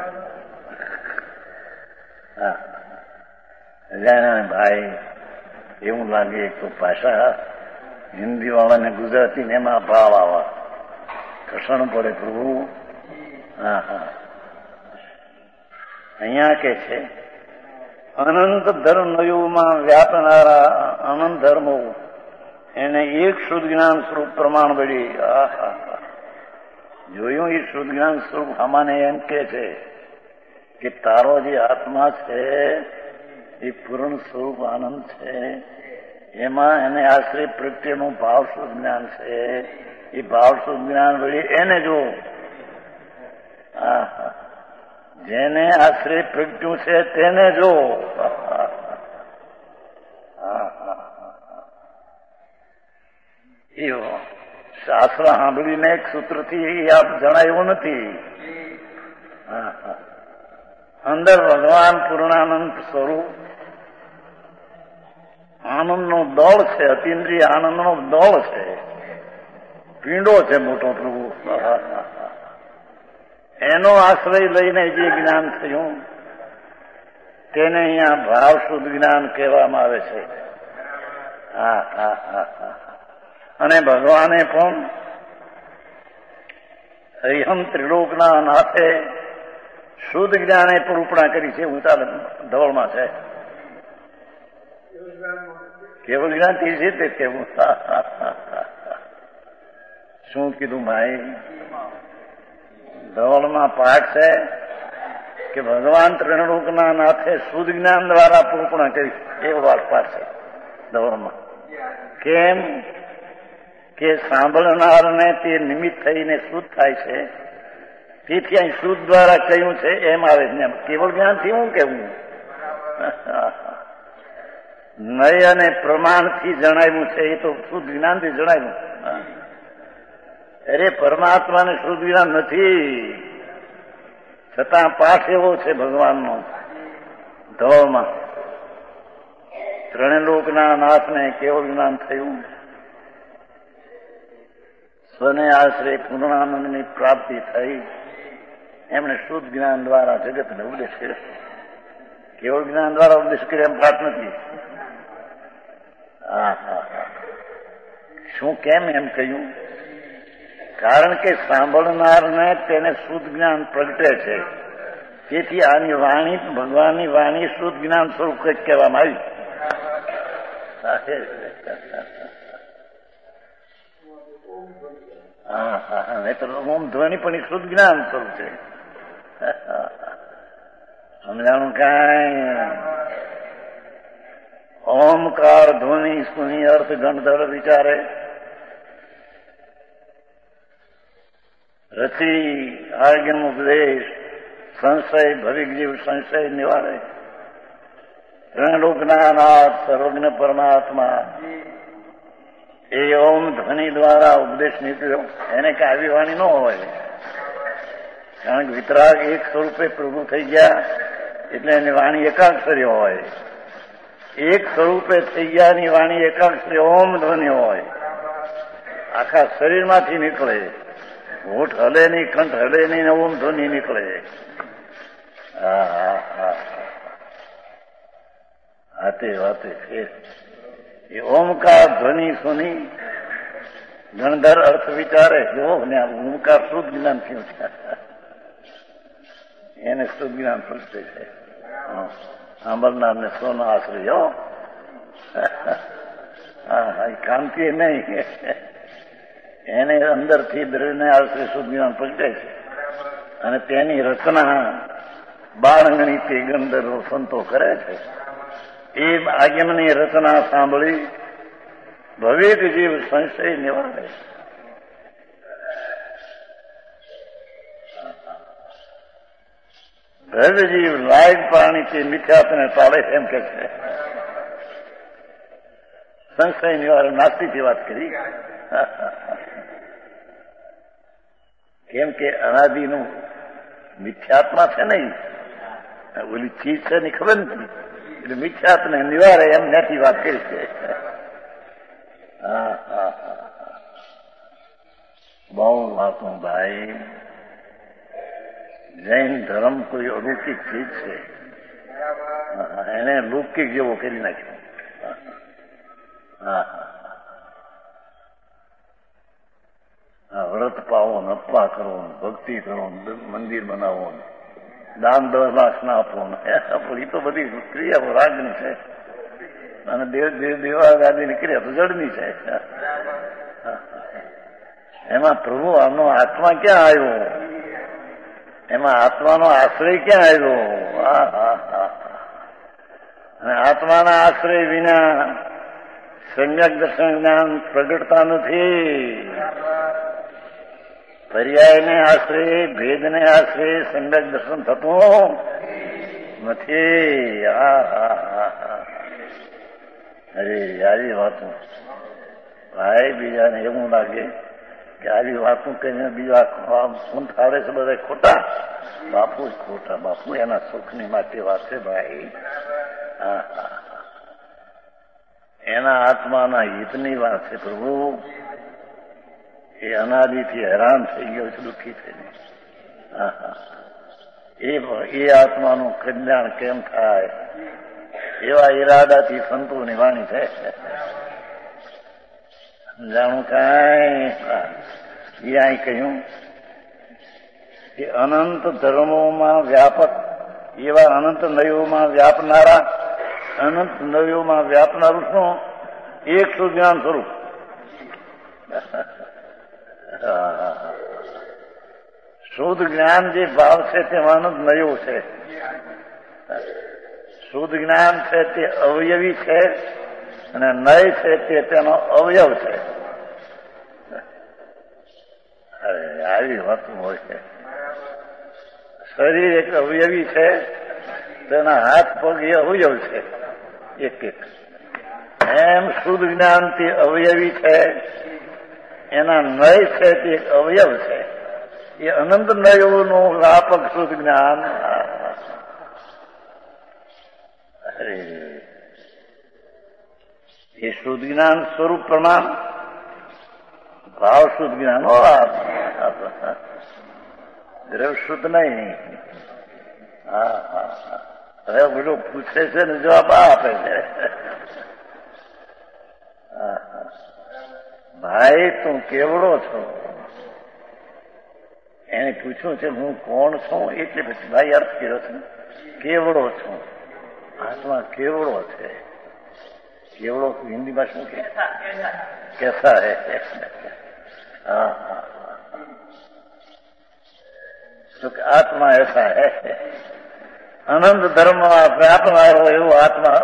ભાઈ એવું લાગે એક તો ભાષા હિન્દી વાળાને ગુજરાતી ને એમાં ભાવ આવા ઘર્ષણ પડે પ્રભુ. અહીંયા કે છે અનંત ધર્મયુગમાં વ્યાપનારા અનંત ધર્મો એને એક શુદ્ધ જ્ઞાન સ્વરૂપ પ્રમાણ બળી. જોયું એ શુદ્ધ જ્ઞાન સ્વરૂપ આમાંને એમ કે છે કે તારો જે આત્મા છે એ પૂર્ણ સ્વરૂપ આનંદ છે, એમાં એને આશ્રય પ્રત્યેનું ભાવ શુદ્ધ જ્ઞાન છે. એ ભાવ શુદ્ધ જ્ઞાન વળી એને જો જેને આશ્રય પ્રગટ્યું છે તેને જો. એવો શાસ્ત્ર સાંભળીને એક સૂત્રથી આપ જણાયું નથી. અંદર ભગવાન પૂર્ણાનંદ સ્વરૂપ આનંદનો દળ છે, અતિન્દ્રિય આનંદનો દળ છે, પીંડો છે મોટો પ્રભુ. એનો આશ્રય લઈને જે જ્ઞાન થયું તેને અહીંયા ભાવ શુદ્ધ જ્ઞાન કહેવામાં આવે છે. અને ભગવાને પણ હરિહમ ત્રિલોકના નાથે શુદ્ધ જ્ઞાને રૂપણા કરી છે. ઉતાર ધવળમાં છે કેવળ જ્ઞાન થી છે તે કેવું. શું કીધું ભાઈ? ધવળમાં પાઠ છે કે ભગવાન ત્રિલોકના નાથે શુદ્ધ જ્ઞાન દ્વારા રૂપણા કરી, એવો પાઠ છે ધવળમાં. કેમ કે સાંભળનારને તે નિમિત્ત થઈને શુદ્ધ થાય છે, તેથી અહીં શુદ્ધ દ્વારા કહ્યું છે એમ આવે છે. કેવળ જ્ઞાનથી હું કેવું? નય અને પ્રમાણથી જણાવ્યું છે, એ તો શુદ્ધ જ્ઞાનથી જણાવ્યું. અરે પરમાત્માને શુદ્ધ જ્ઞાન નથી, છતાં પાઠ એવો છે ભગવાનનો ધવળમાં. ત્રણે લોકના નાથને કેવળ જ્ઞાન થયું, સ્વને આશ્રય પૂર્ણાનંદની પ્રાપ્તિ થઈ. એમણે શુદ્ધ જ્ઞાન દ્વારા જગતને ઉપદેશ કર્યો. કેવળ જ્ઞાન દ્વારા ઉપદેશ કર્યો એમ પાઠ નથી. શું કેમ એમ કહ્યું? કારણ કે સાંભળનારને તેને શુદ્ધ જ્ઞાન પ્રગટે છે, તેથી આની વાણી ભગવાનની વાણી શુદ્ધ જ્ઞાન સ્વરૂપ કંઈક કહેવામાં આવી. નહીં તો ઓમ ધ્વનિ પણ એ શુદ્ધ જ્ઞાન સ્વરૂપ છે. સમજાણું કાંઈ? ઓમકાર ધ્વનિ સુની અર્થ ગણધર વિચારે રચી આજ્ઞ ઉપદેશ સંશય ભવિક જીવ સંશય નિવારે. ત્રણ લોકના નાથ સર્વજ્ઞ પરમાત્મા એ ઓમ ધ્વનિ દ્વારા ઉપદેશ નીકળ્યો. એને કે આવી વાણી ન હોય, કારણ કે વિતરાગ એક સ્વરૂપે પ્રભુ થઈ ગયા એટલે એની વાણી એકાક્ષરી હોય. એક સ્વરૂપે થઈ ગયાની વાણી એકાક્ષરી ઓમ ધ્વનિ હોય, આખા શરીરમાંથી નીકળે, હોઠ હલે નહીં, કંઠ હલે નહીં, ઓમ ધ્વનિ નીકળે. હાથે વાતે ફેર એ ઓમકાર ધ્વનિ સુની ગણધર અર્થ વિચારે જો ને ઓમકાર શુદ્ધ જ્ઞાન થયું છે, એને શુદ્ધ જ્ઞાન પ્રગટે છે. સાંભળનારને સોનો આશ્રય. કાંતિ નહીં, એને અંદરથી દ્રવ્યને આશ્રય શુદ્ધ જ્ઞાન પ્રગટે છે. અને તેની રચના બાળંગણી તે ગંધર્વો સંતો કરે છે. એ આજ્ઞાની રચના સાંભળી ભવિક જીવ સંશય નિવારે. રજજીવ લાયક પ્રાણીથી મિથ્યાત્વને પાડે એમ કે છે. સંશય નિવારણ નાસ્તિકથી વાત કરી. કેમ કે અનાદિનું મિથ્યાત્મા છે નહીં, ઓલી ચીજ છે ની ખબર નથી, એટલે મિથ્યાત્વને નિવારે એમ ત્યાંથી વાત કરી છે. બહુ વાતો ભાઈ. જૈન ધર્મ કોઈ અલૌકિક ચીજ છે, એને લૌકિક જેવો કરી નાખ્યો. વ્રત પાવો, નપ્પા કરો, ભક્તિ કરો, મંદિર બનાવો, દાન 10 લાખ ના આપો, એ તો બધી ક્રિયાઓ રાજની છે, અને દેવાદાદીની ક્રિયા તો જડની છે. એમાં પ્રભુ આનો આત્મા ક્યાં આવ્યો? એમાં આત્માનો આશ્રય ક્યાં આવ્યો? અને આત્માના આશ્રય વિના સમ્યક દર્શન જ્ઞાન પ્રગટતા નથી. પર્યાયને આશ્રય, ભેદને આશ્રય સમ્યક દર્શન થતું નથી. અરે આવી વાતો ભાઈ, બીજાને એવું લાગે કે આવી વાતો કહીને બીજા ફોન ફાડે છે બધા ખોટા. બાપુ જ ખોટા. બાપુ એના સુખની માટે વાત છે ભાઈ. એના આત્માના હિતની વાત છે. પ્રભુ એ અનાદિથી હેરાન થઈ ગયો છે, દુઃખી થઈને. એ આત્માનું કલ્યાણ કેમ થાય એવા ઈરાદાથી સંતોની વાણી છે. જાણું કાંઈ એ અહીં કહ્યું કે અનંત ધર્મોમાં વ્યાપક એવા અનંત નયોમાં વ્યાપનારા, અનંત નયોમાં વ્યાપનારું શું? એક જ્ઞાન સ્વરૂપ. શુદ્ધ જ્ઞાન જે ભાવ છે તેમાં અનંત નયો છે. શુદ્ધ જ્ઞાન છે તે અવયવી છે, અને નય છે તે તેનો અવયવ છે. અરે આવી વાતો હોય છે. શરીર એક અવયવી છે, તેના હાથ પગ એ અવયવ છે એક એક. એમ શુદ્ધ જ્ઞાન તે અવયવી છે, એના નય છે તે એક અવયવ છે. એ અનંત નયોનું વ્યાપક શુદ્ધ જ્ઞાન. અરે એ શુદ્ધ જ્ઞાન સ્વરૂપ પ્રમાણ ભાવ શુદ્ધ જ્ઞાન હો. દ્રવ્ય શુદ્ધ નહીં. હવે બધું પૂછે છે ને જવાબ આપે છે. ભાઈ તું કેવડો છો? એને પૂછ્યું છે હું કોણ છું, એટલે પછી ભાઈ અર્થ કર્યો છે કેવડો છું. આત્મા કેવડો છે. કેવડો હિન્દીમાં શું કે કેસા હે? આત્મા એસા હે. અનંત ધર્મ વ્યાપનારો એવો આત્મા.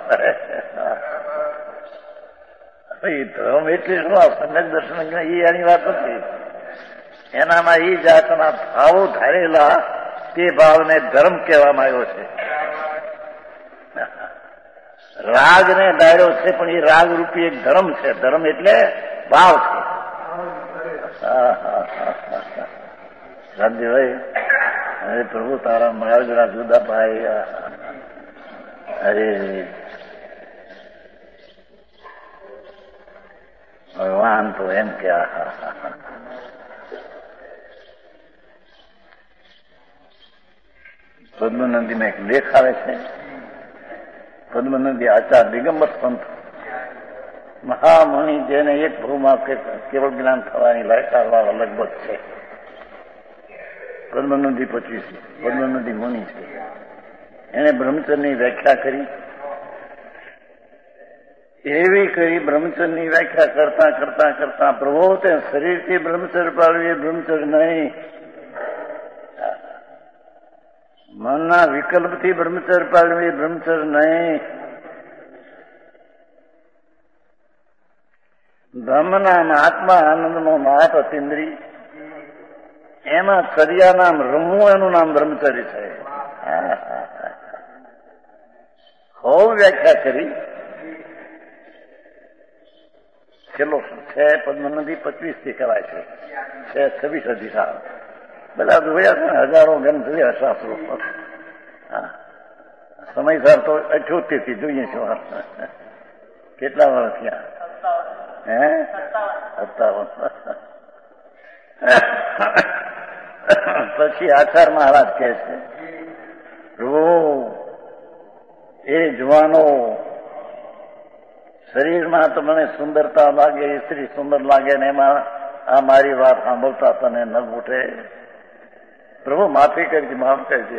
ધર્મ એટલે શું? સમ્યક દર્શન એ એની વાત નથી. એનામાં એ જાતના ભાવો ધારેલા તે ભાવને ધર્મ કહેવામાં આવ્યો છે. રાગને ડાયરો છે, પણ એ રાગ રૂપી એક ધર્મ છે. ધર્મ એટલે ભાવ છે. શાંતિભાઈ, અરે પ્રભુ તારા માર્ગના જુદા ભાઈ. અરે ભગવાન તો એમ કે પદ્મનંદીમાં એક લેખ આવે છે. પદ્મનંદી આચાર્ય દિગંબર પંથ મહામુનિ, જેને એક ભૂમાં કેવળ જ્ઞાન થવાની લાયકાત લગભગ છે. પદ્મનંદી 25 પદ્મનંદી મુનિ છે. એને બ્રહ્મચર્યની વ્યાખ્યા કરી. એવી કરી બ્રહ્મચર્યની વ્યાખ્યા કરતા કરતા કરતા પ્રભુ તે શરીરથી બ્રહ્મચર્ય પાળવી એ બ્રહ્મચર્ય નહીં, મનના વિકલ્પથી બ્રહ્મચર્ય પાળવી એ બ્રહ્મચર્ય નહીં, બ્રહ્મના આત્મા આનંદનો નાથ અતિન્દ્રી એમાં કર્યા નામ રમવું એનું નામ બ્રહ્મચર્ય છે. બહુ વ્યાખ્યા કરી. છેલ્લો છે પદ્મનદી 25 થી કરાય છે 26 અધિકાર. બધા જોયા છે ને, હજારો ગ્રંથ જોયા શાસ્ત્રો. હા, સમયસર તો 78 થી જોઈએ છે. કેટલા વર્ષ થયા? 57. પછી આચાર મહારાજ કહે છે, એ જુવાનો શરીરમાં તમને સુંદરતા લાગે, સ્ત્રી સુંદર લાગે ને એમાં આ મારી વાત સાંભળતા તને ન ઉઠે. પ્રભુ માફી કરજે, માફ કરજે.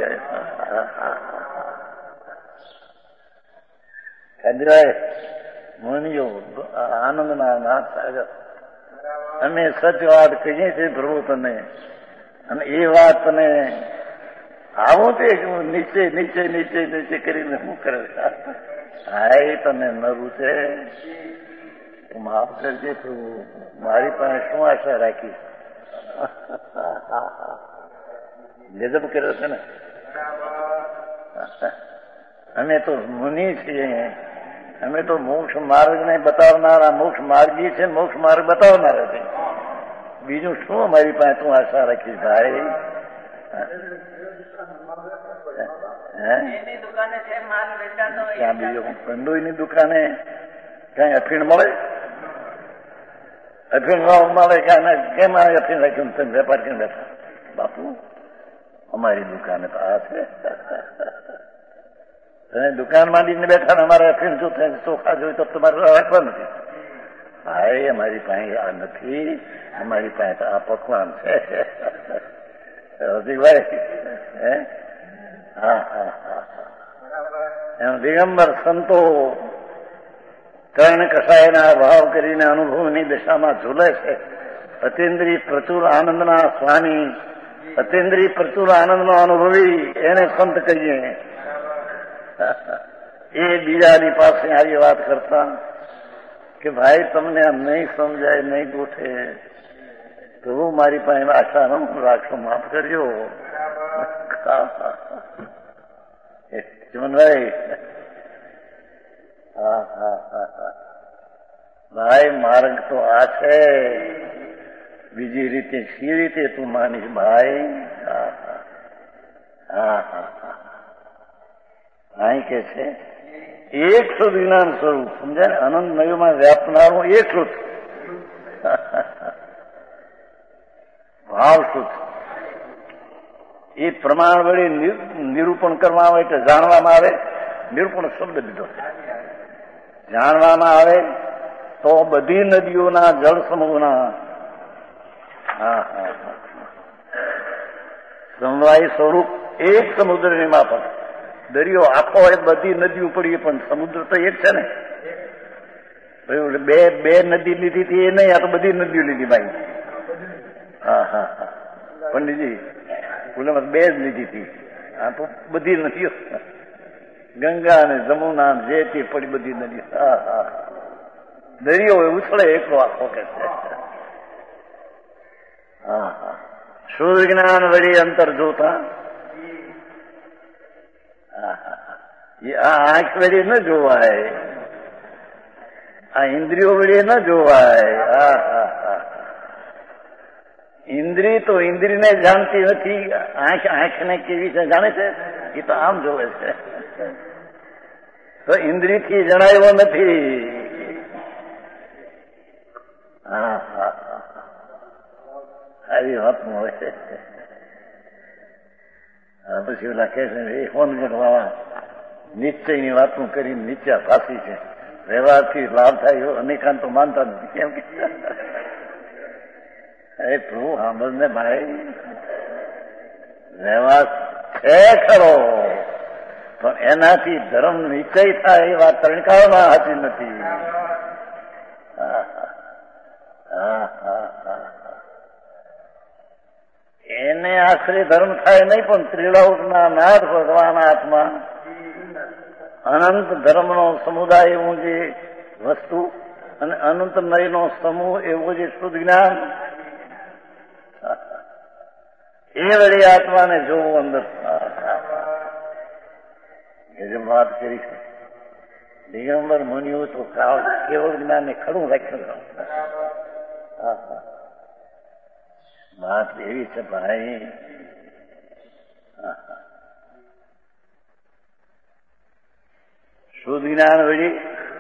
મુનિઓ આનંદના નાથ સાગર, અમે સચ વાત કહીએ છીએ પ્રભુ તને, અને એ વાત તને આવો તે નીચે નીચે નીચે નીચે કરીને શું કરે? હા, એ તને ન રૂચે તો માફ કરજે પ્રભુ, મારી પાસે શું આશા રાખી? ગજબ કર્યો છે ને. અમે તો મુનિ છીએ, અમે તો મોક્ષ માર્ગને બતાવનારા મોક્ષ માર્ગી છે, મોક્ષ માર્ગ બતાવનારા છે. બીજું શું અમારી પાસે તું આશા રાખી ભાઈ? ત્યાં બીજો કંડોઈની દુકાને કઈ અફીણ મળે? અફીણ ન મળે કે કેમ અફીણ રાખ્યું તમે વેપાર કરીને બેઠા? બાપુ અમારી દુકાને તો આ છે. તમે દુકાન માંડીને બેઠા ને અમારે અફીણ જો ચોખા જોઈ તો તમારે રાખવા નથી. ભાઈ અમારી પાસે આ નથી, અમારી પાસે આ પકવાન છે. ભાઈ હા હા હા, એમ દિગંબર સંતો કર્ણ કસાયના ભાવ કરીને અનુભવની દશામાં ઝૂલે છે. અતિન્દ્રિય પ્રચુર આનંદના સ્વામી, અતિન્દ્રિય પ્રચુર આનંદનો અનુભવી એને સંત કહીએ. એ બીજાની પાસે આવી વાત કરતા કે ભાઈ તમને આમ નહીં સમજાય, નહીં ગોઠે, પ્રભુ મારી પાસે આશા ન રાખશો, માફ કરજો. ચમનભાઈ, હા હા હા ભાઈ, માર્ગ તો આ છે, બીજી રીતે સી રીતે તું માનીશ ભાઈ? હા હા હા હા હા. અહીં કે છે એક શુદ્ધ જ્ઞાન સ્વરૂપ, સમજાય ને, અનંત નયોમાં વ્યાપનારું એક શુદ્ધ ભાવ શુદ્ધ. એ પ્રમાણ વડે નિરૂપણ કરવામાં આવે એટલે જાણવામાં આવે. નિરૂપણ શબ્દ લીધો છે. જાણવામાં આવે તો બધી નદીઓના જળ સમૂહના હા હા સમવાય સ્વરૂપ એક સમુદ્રની માફક. દરિયો આખો હોય, બધી નદીઓ પડી, પણ સમુદ્ર તો એક છે ને. બે નદી લીધી હતી એ નહીં, આ તો બધી નદીઓ લીધી ભાઈ. હા હા હા પંડિતજી, ઓલામાં બે જ લીધી હતી, આ તો બધી નદીઓ, ગંગા અને જમુના જે તે પડી બધી નદીઓ. હા હા, દરિયો ઉછળે એકલો આખો કે છે. હા હા, શુદ્ધ જ્ઞાન વળી અંતર જોતા. આ આંખ વડે ન જોવાય, આ ઇન્દ્રિયો વડે ન જોવાય. હા હા હા, ઇન્દ્રિય તો ઇન્દ્રિયને જાણતી નથી. આંખને કેવી છે જાણે છે? એ તો આમ જોવે છે, તો ઇન્દ્રિયથી જણાયો નથી. હા હા હા, આવી વાત મળે છે. પછી ઓલા કહે છે એ ફોન કરવા નિશ્ચયની વાતું કરીને નીચા ફાંસી છે. વ્યવહારથી લાભ થાય એવો અનેકાંત તો માનતા નથી. કેમ કે અરે પ્રભુ સાંભળ ને ભાઈ, વ્યવહાર છે ખરો, પણ એનાથી ધર્મ નિશ્ચય થાય એ વાત તરણકાળમાં હતી નથી. હા હા હા, એને આખરે ધર્મ થાય નહીં, પણ ત્રિલોકના નાથ ભગવાન આત્મા અનંત ધર્મનો સમુદાય એવું જે વસ્તુ અને અનંત નયનો સમૂહ એવું જે શુદ્ધ જ્ઞાન, એ વળી આત્માને જોવું અંદર. એ જે વાત કરી છે દિગંબર મુનિઓ તો કેવળ જ્ઞાનને ખડું રાખ્યું. વાત એવી છે ભાઈ. શુદ્ધ જ્ઞાન વળી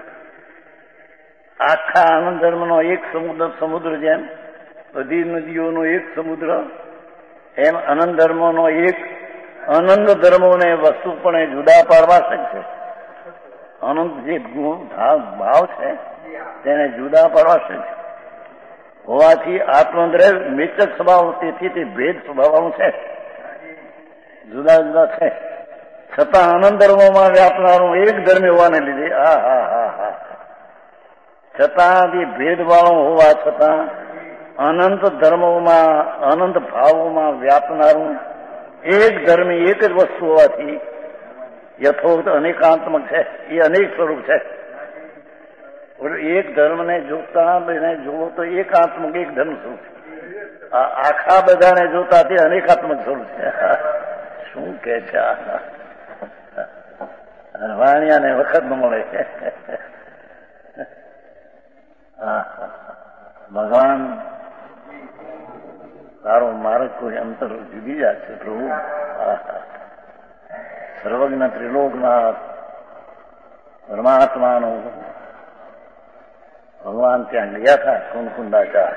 આખા આનંદ ધર્મનો એક સમુદ્ર જેમ બધી નદીઓનો એક સમુદ્ર એમ અનંત ધર્મોનો એક અનંત ધર્મોને વસ્તુપણે જુદા પાડવા શકશે. અનંત જે ભાવ છે તેને જુદા પાડવા શકશે હોવાથી આત્મદ્રવ્ય મિચક સ્વભાવ, તેથી તે ભેદ સ્વભાવનું છે, જુદા જુદા છે. છતાં અનંત ધર્મોમાં વ્યાપનારું એક ધર્મ હોવાને લીધે છતાં તે ભેદવાળો હોવા છતાં અનંત ધર્મોમાં અનંત ભાવોમાં વ્યાપનારું એક ધર્મ એક જ વસ્તુ હોવાથી યથોક્ત અનેકાંતમક છે. એ અનેક સ્વરૂપ છે. એક ધર્મને જોતા એને જોવો તો એકાત્મક એક ધર્મ સ્વરૂપ છે. આખા બધાને જોતા તે અનેકાત્મક સ્વરૂપ છે. શું કે છે વાણિયાને વખત ન મળે છે. ભગવાન તારો માર્ગ કોઈ અંતર જુદી જાય છે પ્રભુ. સર્વજ્ઞ ત્રિલોકનાથ પરમાત્માનું ભગવાન ત્યાં ગયા હતા કુંકુંડાચાર.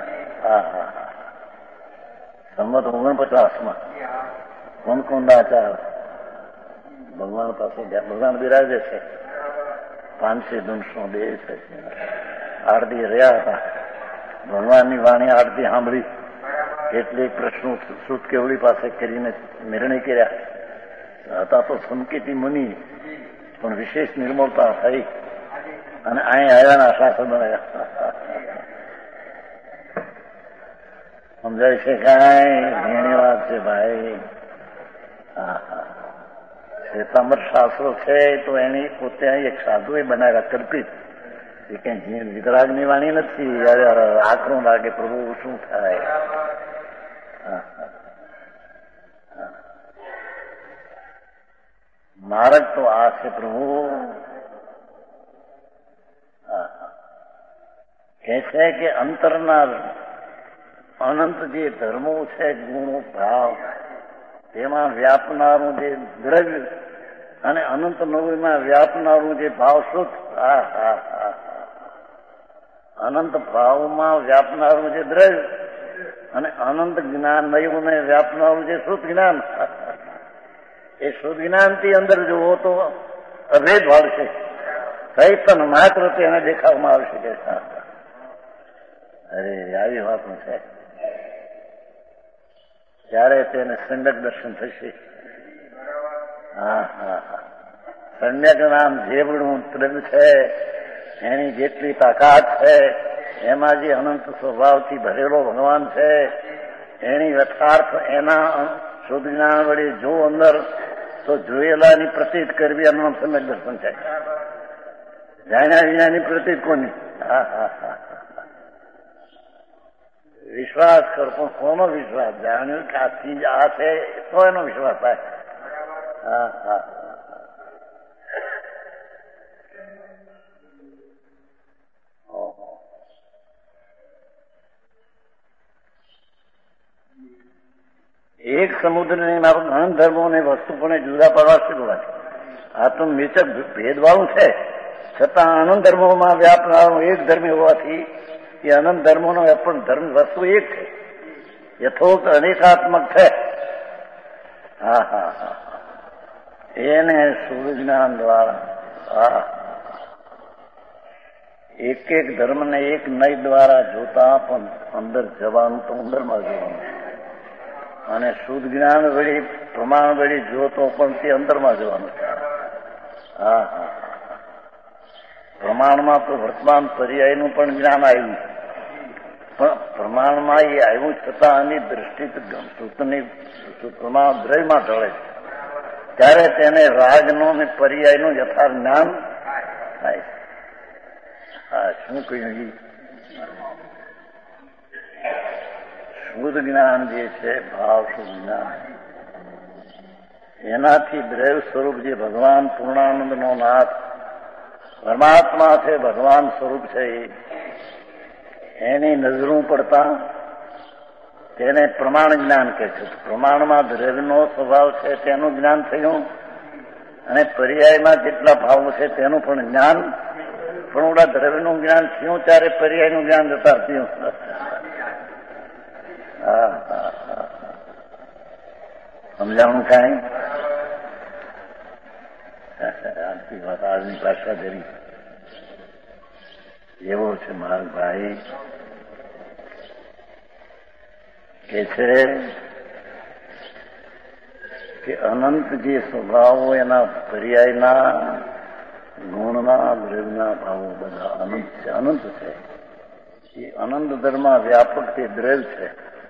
સંમત 49 કુંકુંડાચાર ભગવાન પાસે ભગવાન બિરાજે છે. 500 ધનુષનો દેહ છે. આરતી રહ્યા હતા. ભગવાનની વાણી આરતી સાંભળી. કેટલીક પ્રશ્નો શ્રુત કેવડી પાસે કરીને નિર્ણય કર્યા હતા. તો સંકેતી મુનિ પણ વિશેષ નિર્મળતા થઈ અને અહીં આવ્યાના શાસન બનાવ્યા. સમજાય છે કાંઈ ઘણી વાત છે ભાઈ. શ્વેતાંબર શાસ્ત્રો છે તો એની પોતે એક સાધુએ બનાવ્યા કલ્પિત. એ કઈ વિતરાગની વાણી નથી. આકરું લાગે પ્રભુ શું થાય. માર્ગ તો આ છે પ્રભુ. કહે છે કે અંતરના અનંત જે ધર્મો છે, ગુણો ભાવ, તેમાં વ્યાપનારું જે દ્રવ્ય અને અનંત નવીમાં વ્યાપનારું જે ભાવ શુદ્ધ, અનંત ભાવમાં વ્યાપનારું જે દ્રવ્ય અને અનંત જ્ઞાન નયુને વ્યાપનારું જે શુદ્ધ જ્ઞાન, એ શુદ્ધ જ્ઞાનથી અંદર જુઓ તો અભેદ ભાવ છે. ચૈતન માત્ર તેને દેખાવામાં આવશે કે અરે આવી વાતો છે. ત્યારે તેને સંડક દર્શન થશે. સંડક નામ જેવડું દ્રવ્ય છે, એની જેટલી તાકાત છે, એમાં જે અનંત સ્વભાવથી ભરેલો ભગવાન છે, એની યથાર્થ એના શુદ્ધ જ્ઞાન વડે જો અંદર તો જોયેલાની પ્રતીત કરવી એનું સંડક દર્શન છે. જાણ્યા વિનાની પ્રતીત કોની? વિશ્વાસ કરો. પણ કોનો વિશ્વાસ? જાણ્યું કે આ ચીજ આ છે તો એનો વિશ્વાસ થાય. એક સમુદ્રની ઘણા ધર્મોને વસ્તુપણે જુદા પાડવા શીખવા છે. આ તો મિચક ભેદવાળું છે, છતાં અનંત ધર્મોમાં વ્યાપનારું એક ધર્મ હોવાથી એ અનંત ધર્મોનો પણ ધર્મ વસ્તુ એક છે, યથોક્ત અનેકાત્મક છે. એને સૂર્ય જ્ઞાન દ્વારા એક એક ધર્મને એક નય દ્વારા જોતા પણ અંદર જવાનું તો અંદરમાં જવાનું, અને શુદ્ધ જ્ઞાન વળી પ્રમાણ વળી જોતો પણ તે અંદરમાં જવાનું છે. પ્રમાણમાં તો વર્તમાન પર્યાયનું પણ જ્ઞાન આવ્યું, પણ પ્રમાણમાં એ આવ્યું છતાં આની દ્રષ્ટિ પ્રમાણ દ્રવ્યમાં ઢળે છે. ત્યારે તેને રાજનું અને પર્યાયનું યથાર્થ જ્ઞાન થાય છે. શું કહ્યું? શુદ્ધ જ્ઞાન જે છે, ભાવ શુદ્ધ જ્ઞાન, એનાથી દ્રવ્ય સ્વરૂપ જે ભગવાન પૂર્ણાનંદનો નાથ પરમાત્મા છે, ભગવાન સ્વરૂપ છે, એની નજરું પડતા તેને પ્રમાણ જ્ઞાન કહે છે. પ્રમાણમાં દ્રવ્યનો સ્વભાવ છે તેનું જ્ઞાન થયું, અને પર્યાયમાં જેટલા ભાવો છે તેનું પણ જ્ઞાન. પણ ઓલા દ્રવ્યનું જ્ઞાન થયું ત્યારે પર્યાયનું જ્ઞાન જતા થયું. સમજાણું કાંઈ? આજની વાત આજની ભાષા ધરી એવો છે મારા ભાઈ કે છે કે અનંત જે સ્વભાવો એના પર્યાયના ગુણના દ્રવ્યના ભાવો બધા અનંત છે. અનંત છે એ અનંત ધર્મ વ્યાપક તે દ્રવ્ય છે.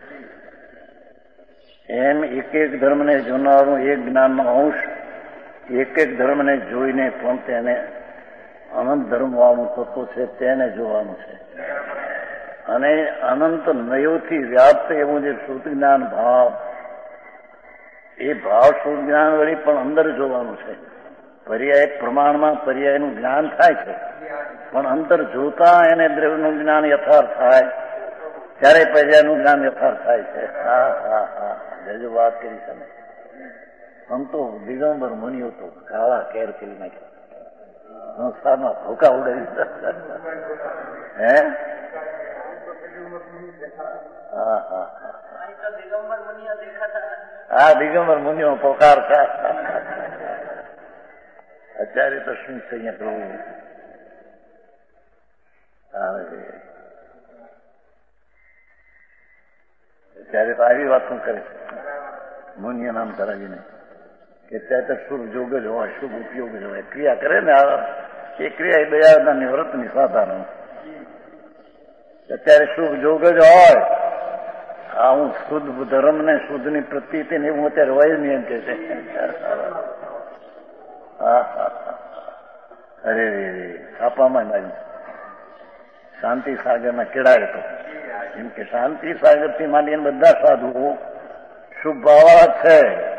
એમ એક એક ધર્મને જોનારું એક જ્ઞાનનો અંશ એક એક ધર્મને જોઈને પણ તેને અનંત ધર્મવાળું તત્વ છે તેને જોવાનું છે. અને અનંત નયોથી વ્યાપ્ત એવું જે શુદ્ધ જ્ઞાન ભાવ, એ ભાવ શુદ્ધ જ્ઞાન વળી પણ અંદર જોવાનું છે. પર્યાય પ્રમાણમાં પર્યાયનું જ્ઞાન થાય છે, પણ અંતર જોતા એને દ્રવ્યનું જ્ઞાન યથાર્થ થાય ત્યારે પર્યાયનું જ્ઞાન યથાર્થ થાય છે. હા હા હા, હજુ વાત કરી તમે. સંતો દિગંબર મુનિઓ તો કાળા કેર કરી નાખ્યા, સંસારમાં ભૂકા ઉડાવી દીધા. હે હા હા હા, દિગંબર મુનિઓ પોકારતા. અત્યારે તો શું છે અહીંયા પ્રભુ? અત્યારે તો આવી વાત શું કરે છે મુનિય નામ કરાવીને કે ત્યારે તો શુભ જોગ જ હોય, શુભ ઉપયોગ જ હોય. ક્રિયા કરે ને એ ક્રિયા એ દયાના નિવૃત્તની સાધારણ. અત્યારે શુભ જોગ જ હોય. આ હું શુદ્ધ ધર્મ ને શુદ્ધની પ્રતીતિ ને એવું અત્યારે હોય જ નહીં એમ કે છે. અરે રે છાપામાં મારી શાંતિ સાગરના કેળાય તો એમ કે શાંતિ સાગર થી માંડીને બધા સાધુઓ શુભ ભાવા છે.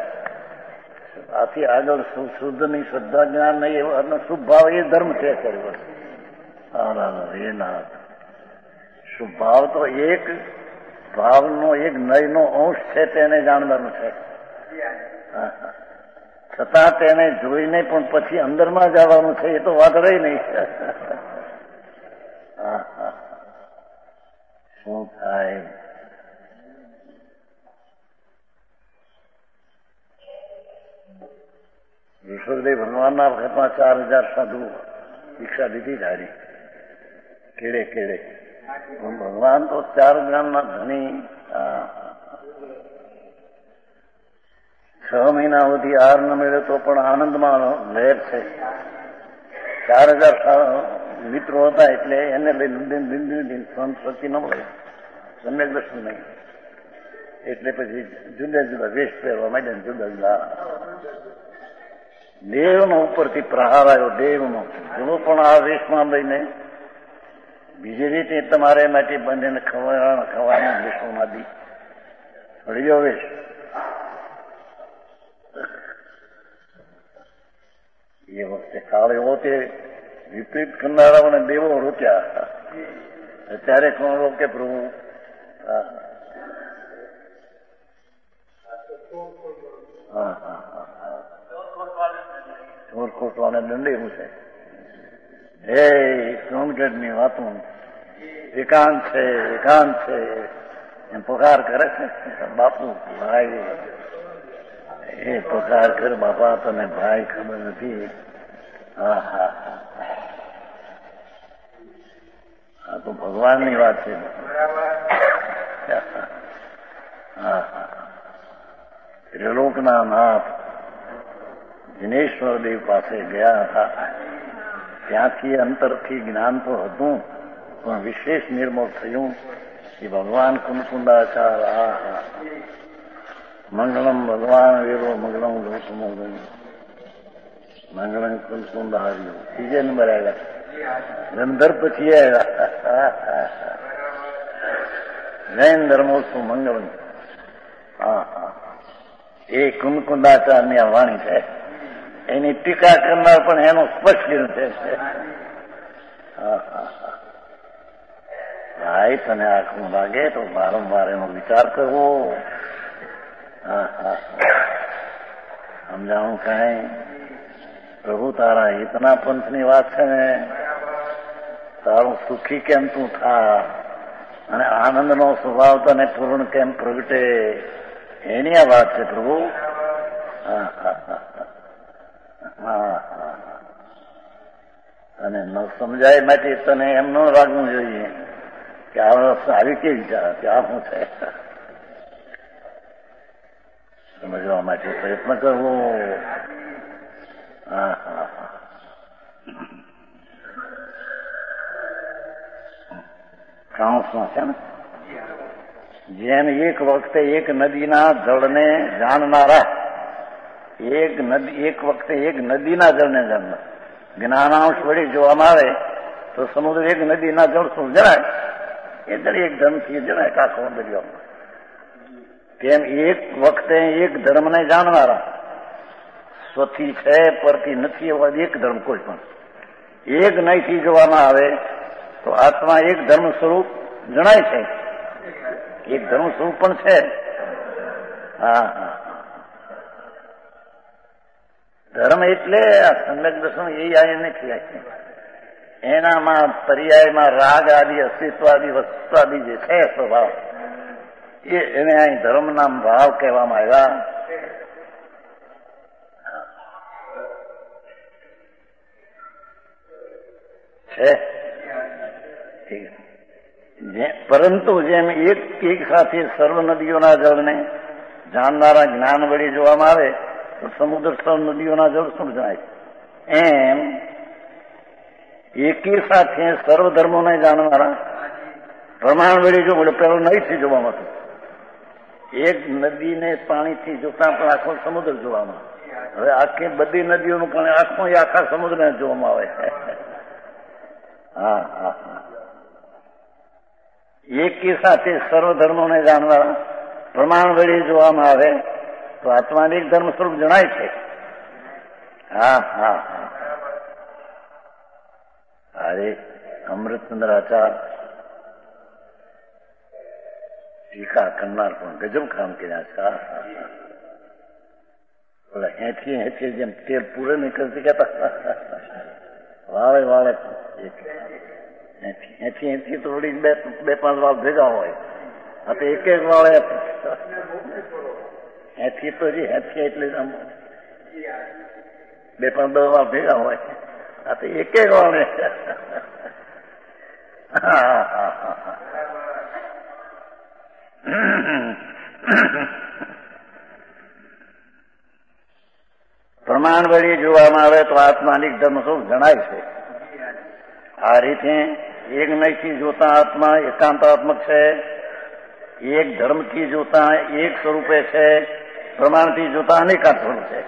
આથી આગળ શુદ્ધની શ્રદ્ધા જ્ઞાન નહીં એવો શુભ ભાવ એ ધર્મ છે. એ ના શુભ ભાવ તો એક ભાવનો એક નયનો અંશ છે તેને જાણવાનું છે. છતાં તેને જોઈને પણ પછી અંદરમાં જવાનું છે એ તો વાત રહી નહીં. શું થાય? ઋષભદેવ ભગવાનના વખતમાં 4000 સાધુ દીક્ષા લીધી ધારી કેળે કેળે. ભગવાન તો 4 જ્ઞાનના ધણી. 6 મહિના સુધી આહાર ન મળ્યો તો પણ આનંદમાં લહેર છે. 4000 મિત્રો હતા એટલે એને લઈ સંસ્કૃતિ ન મળે, સમ્યક દર્શન નહીં. એટલે પછી જુદા જુદા વેશ પહેરવા માંડ્યા, જુદા જુદા. દેવનો ઉપરથી પ્રહાર આવ્યો, દેવનો. જો પણ આ વેશમાં લઈને બીજી રીતે તમારે માટે બંનેને ખવાના વેશોમાં દી હળિયો વેશ. એ વખતે કાળ એવો તે વિપરીત કરનારાઓને દેવો રોક્યા. અત્યારે કોણ રોકે પ્રભુ? હા હા ચોરખોટવાને દંડેવું છે. હે સોનગઢની વાતો એકાંત છે, એકાંત છે એમ પુકાર કરે છે. બાપુ ભાઈ એ પુકાર કર બાપા, તને ભાઈ ખબર નથી. હા હા હા, તો ભગવાનની વાત છે. હા હા, ત્રિલોકના નાથ દિનેશ્વર દેવ પાસે ગયા હતા. ત્યાંથી અંતરથી જ્ઞાન તો હતું પણ વિશેષ નિર્મળ થયું એ ભગવાન કુંકુંડાચાર. આ હા, મંગલમ ભગવાન વીરો મંગલમ લોકમોગન મંગલમ કુંકુંડાર્યો. 3 નંબર આવ્યા. ગંધર પછી આવ્યા જૈન ધર્મોત્સવ મંગલમ. હા હા, એ કુંકુંડાચારની આ વાણી છે. એની ટીકા કરનાર પણ એનો સ્પષ્ટ નિર્દેશ છે. ભાઈ તને આંખમાં લાગે તો વારંવાર એનો વિચાર કરવો. સમજાણું કઈ પ્રભુ તારા હિતના પંથની વાત છે ને, તારું સુખી કેમ તું થા અને આનંદનો સ્વભાવ તને પૂર્ણ કેમ પ્રગટે, એની આ વાત છે પ્રભુ. અને ન સમજાય માટે તને એમ ન લાગવું જોઈએ કે આ વસ્તુ આવી કેવી છે, કે આ શું છે. સમજવા માટે પ્રયત્ન કરવો. કાઉન્સમાં છે ને, જેમ એક વખતે એક નદીના જળને જાણનારા એક વખતે એક નદીના જળને જાણનાર જ્ઞાનાંશ વડે જોવામાં આવે તો સમુદ્ર એક નદીના જળ શું જણાય, એ દરેક ધર્મથી જણાય કાંખો દરિયો. તેમ એક વખતે એક ધર્મને જાણનારા, સ્વથી છે પરથી નથી એવા એક ધર્મ કોઈ પણ એક નહીંથી જોવામાં આવે તો આત્મા એક ધર્મ સ્વરૂપ જણાય છે, એક ધર્મ સ્વરૂપ પણ છે. ધર્મ એટલે આ સમ્યક દર્શન એ આ નથી. એનામાં પર્યાયમાં રાગ આદિ અસ્તિત્વ આદિ વસ્તુ આદિ જે છે સ્વભાવ, એને અહીં ધર્મના ભાવ કહેવામાં આવ્યા છે. પરંતુ જેમ એક સાથે સર્વ નદીઓના જળને જાણનારા જ્ઞાન વડે જોવામાં આવે તો સમુદ્ર સર્વ નદીઓના જળ શું જણાય, એમ એકી સાથે સર્વ ધર્મોને જાણનારા પ્રમાણ વડે જો બોલે પેલો નહીંથી જોવામાં હતું. એક નદીને પાણીથી જોતા પણ આખો સમુદ્ર જોવામાં, હવે આખી બધી નદીઓનું પણ આખા સમુદ્રને જોવામાં આવે. એકી સાથે સર્વ ધર્મોને જાણનારા પ્રમાણ વડે જોવામાં આવે તો આત્માને એક ધર્મ સ્વરૂપ જણાય છે. અરે અમૃતચંદ્ર આચાર્ય ટીકા કરનાર પણ ગજબ કામ કર્યા છે. બોલા હેઠી જેમ તેલ પૂરે નીકળતી કહેતા વાળે વાળે હેઠી થોડી બે પાંચ વાળ ભેગા હોય, આ તો એક એક વાળે હેઠી તો જી હેઠી એટલે બે પાંચ વાળ ભેગા હોય, આ તો એક એક વાળે. પ્રમાણ વડે જોવામાં આવે તો આત્માનિક ધર્મ સ્વરૂપ જણાય છે. આ રીતે એક નહીંથી જોતા આત્મા એકાંતાત્મક છે, એક ધર્મથી જોતા એક સ્વરૂપે છે, પ્રમાણથી જોતા અનેકાંત સ્વરૂપ છે.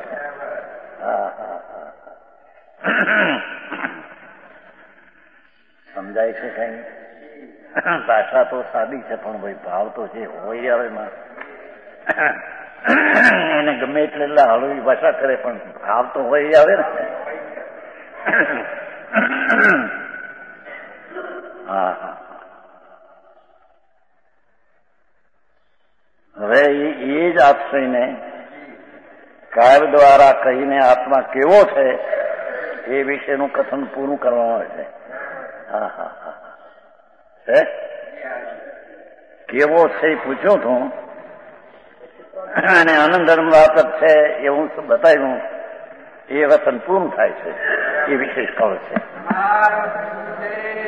સમજાય છે કઈ? ભાષા તો સાદી છે પણ ભાઈ ભાવ તો જે હોય આવે એને ગમે એટલે હળવી ભાષા કરે પણ ભાવ તો હોય આવે ને. હવે એ જ આશ્રયને કાવ્ય દ્વારા કહીને આત્મા કેવો છે એ વિશેનું કથન પૂરું કરવામાં આવે છે. કેવો છે એ પૂછ્યું હતું અને આનંદ ધર્મ વાતક છે એવું બતાવ્યું, એ વતન પૂર્ણ થાય છે. એ વિશેષ કહે છે.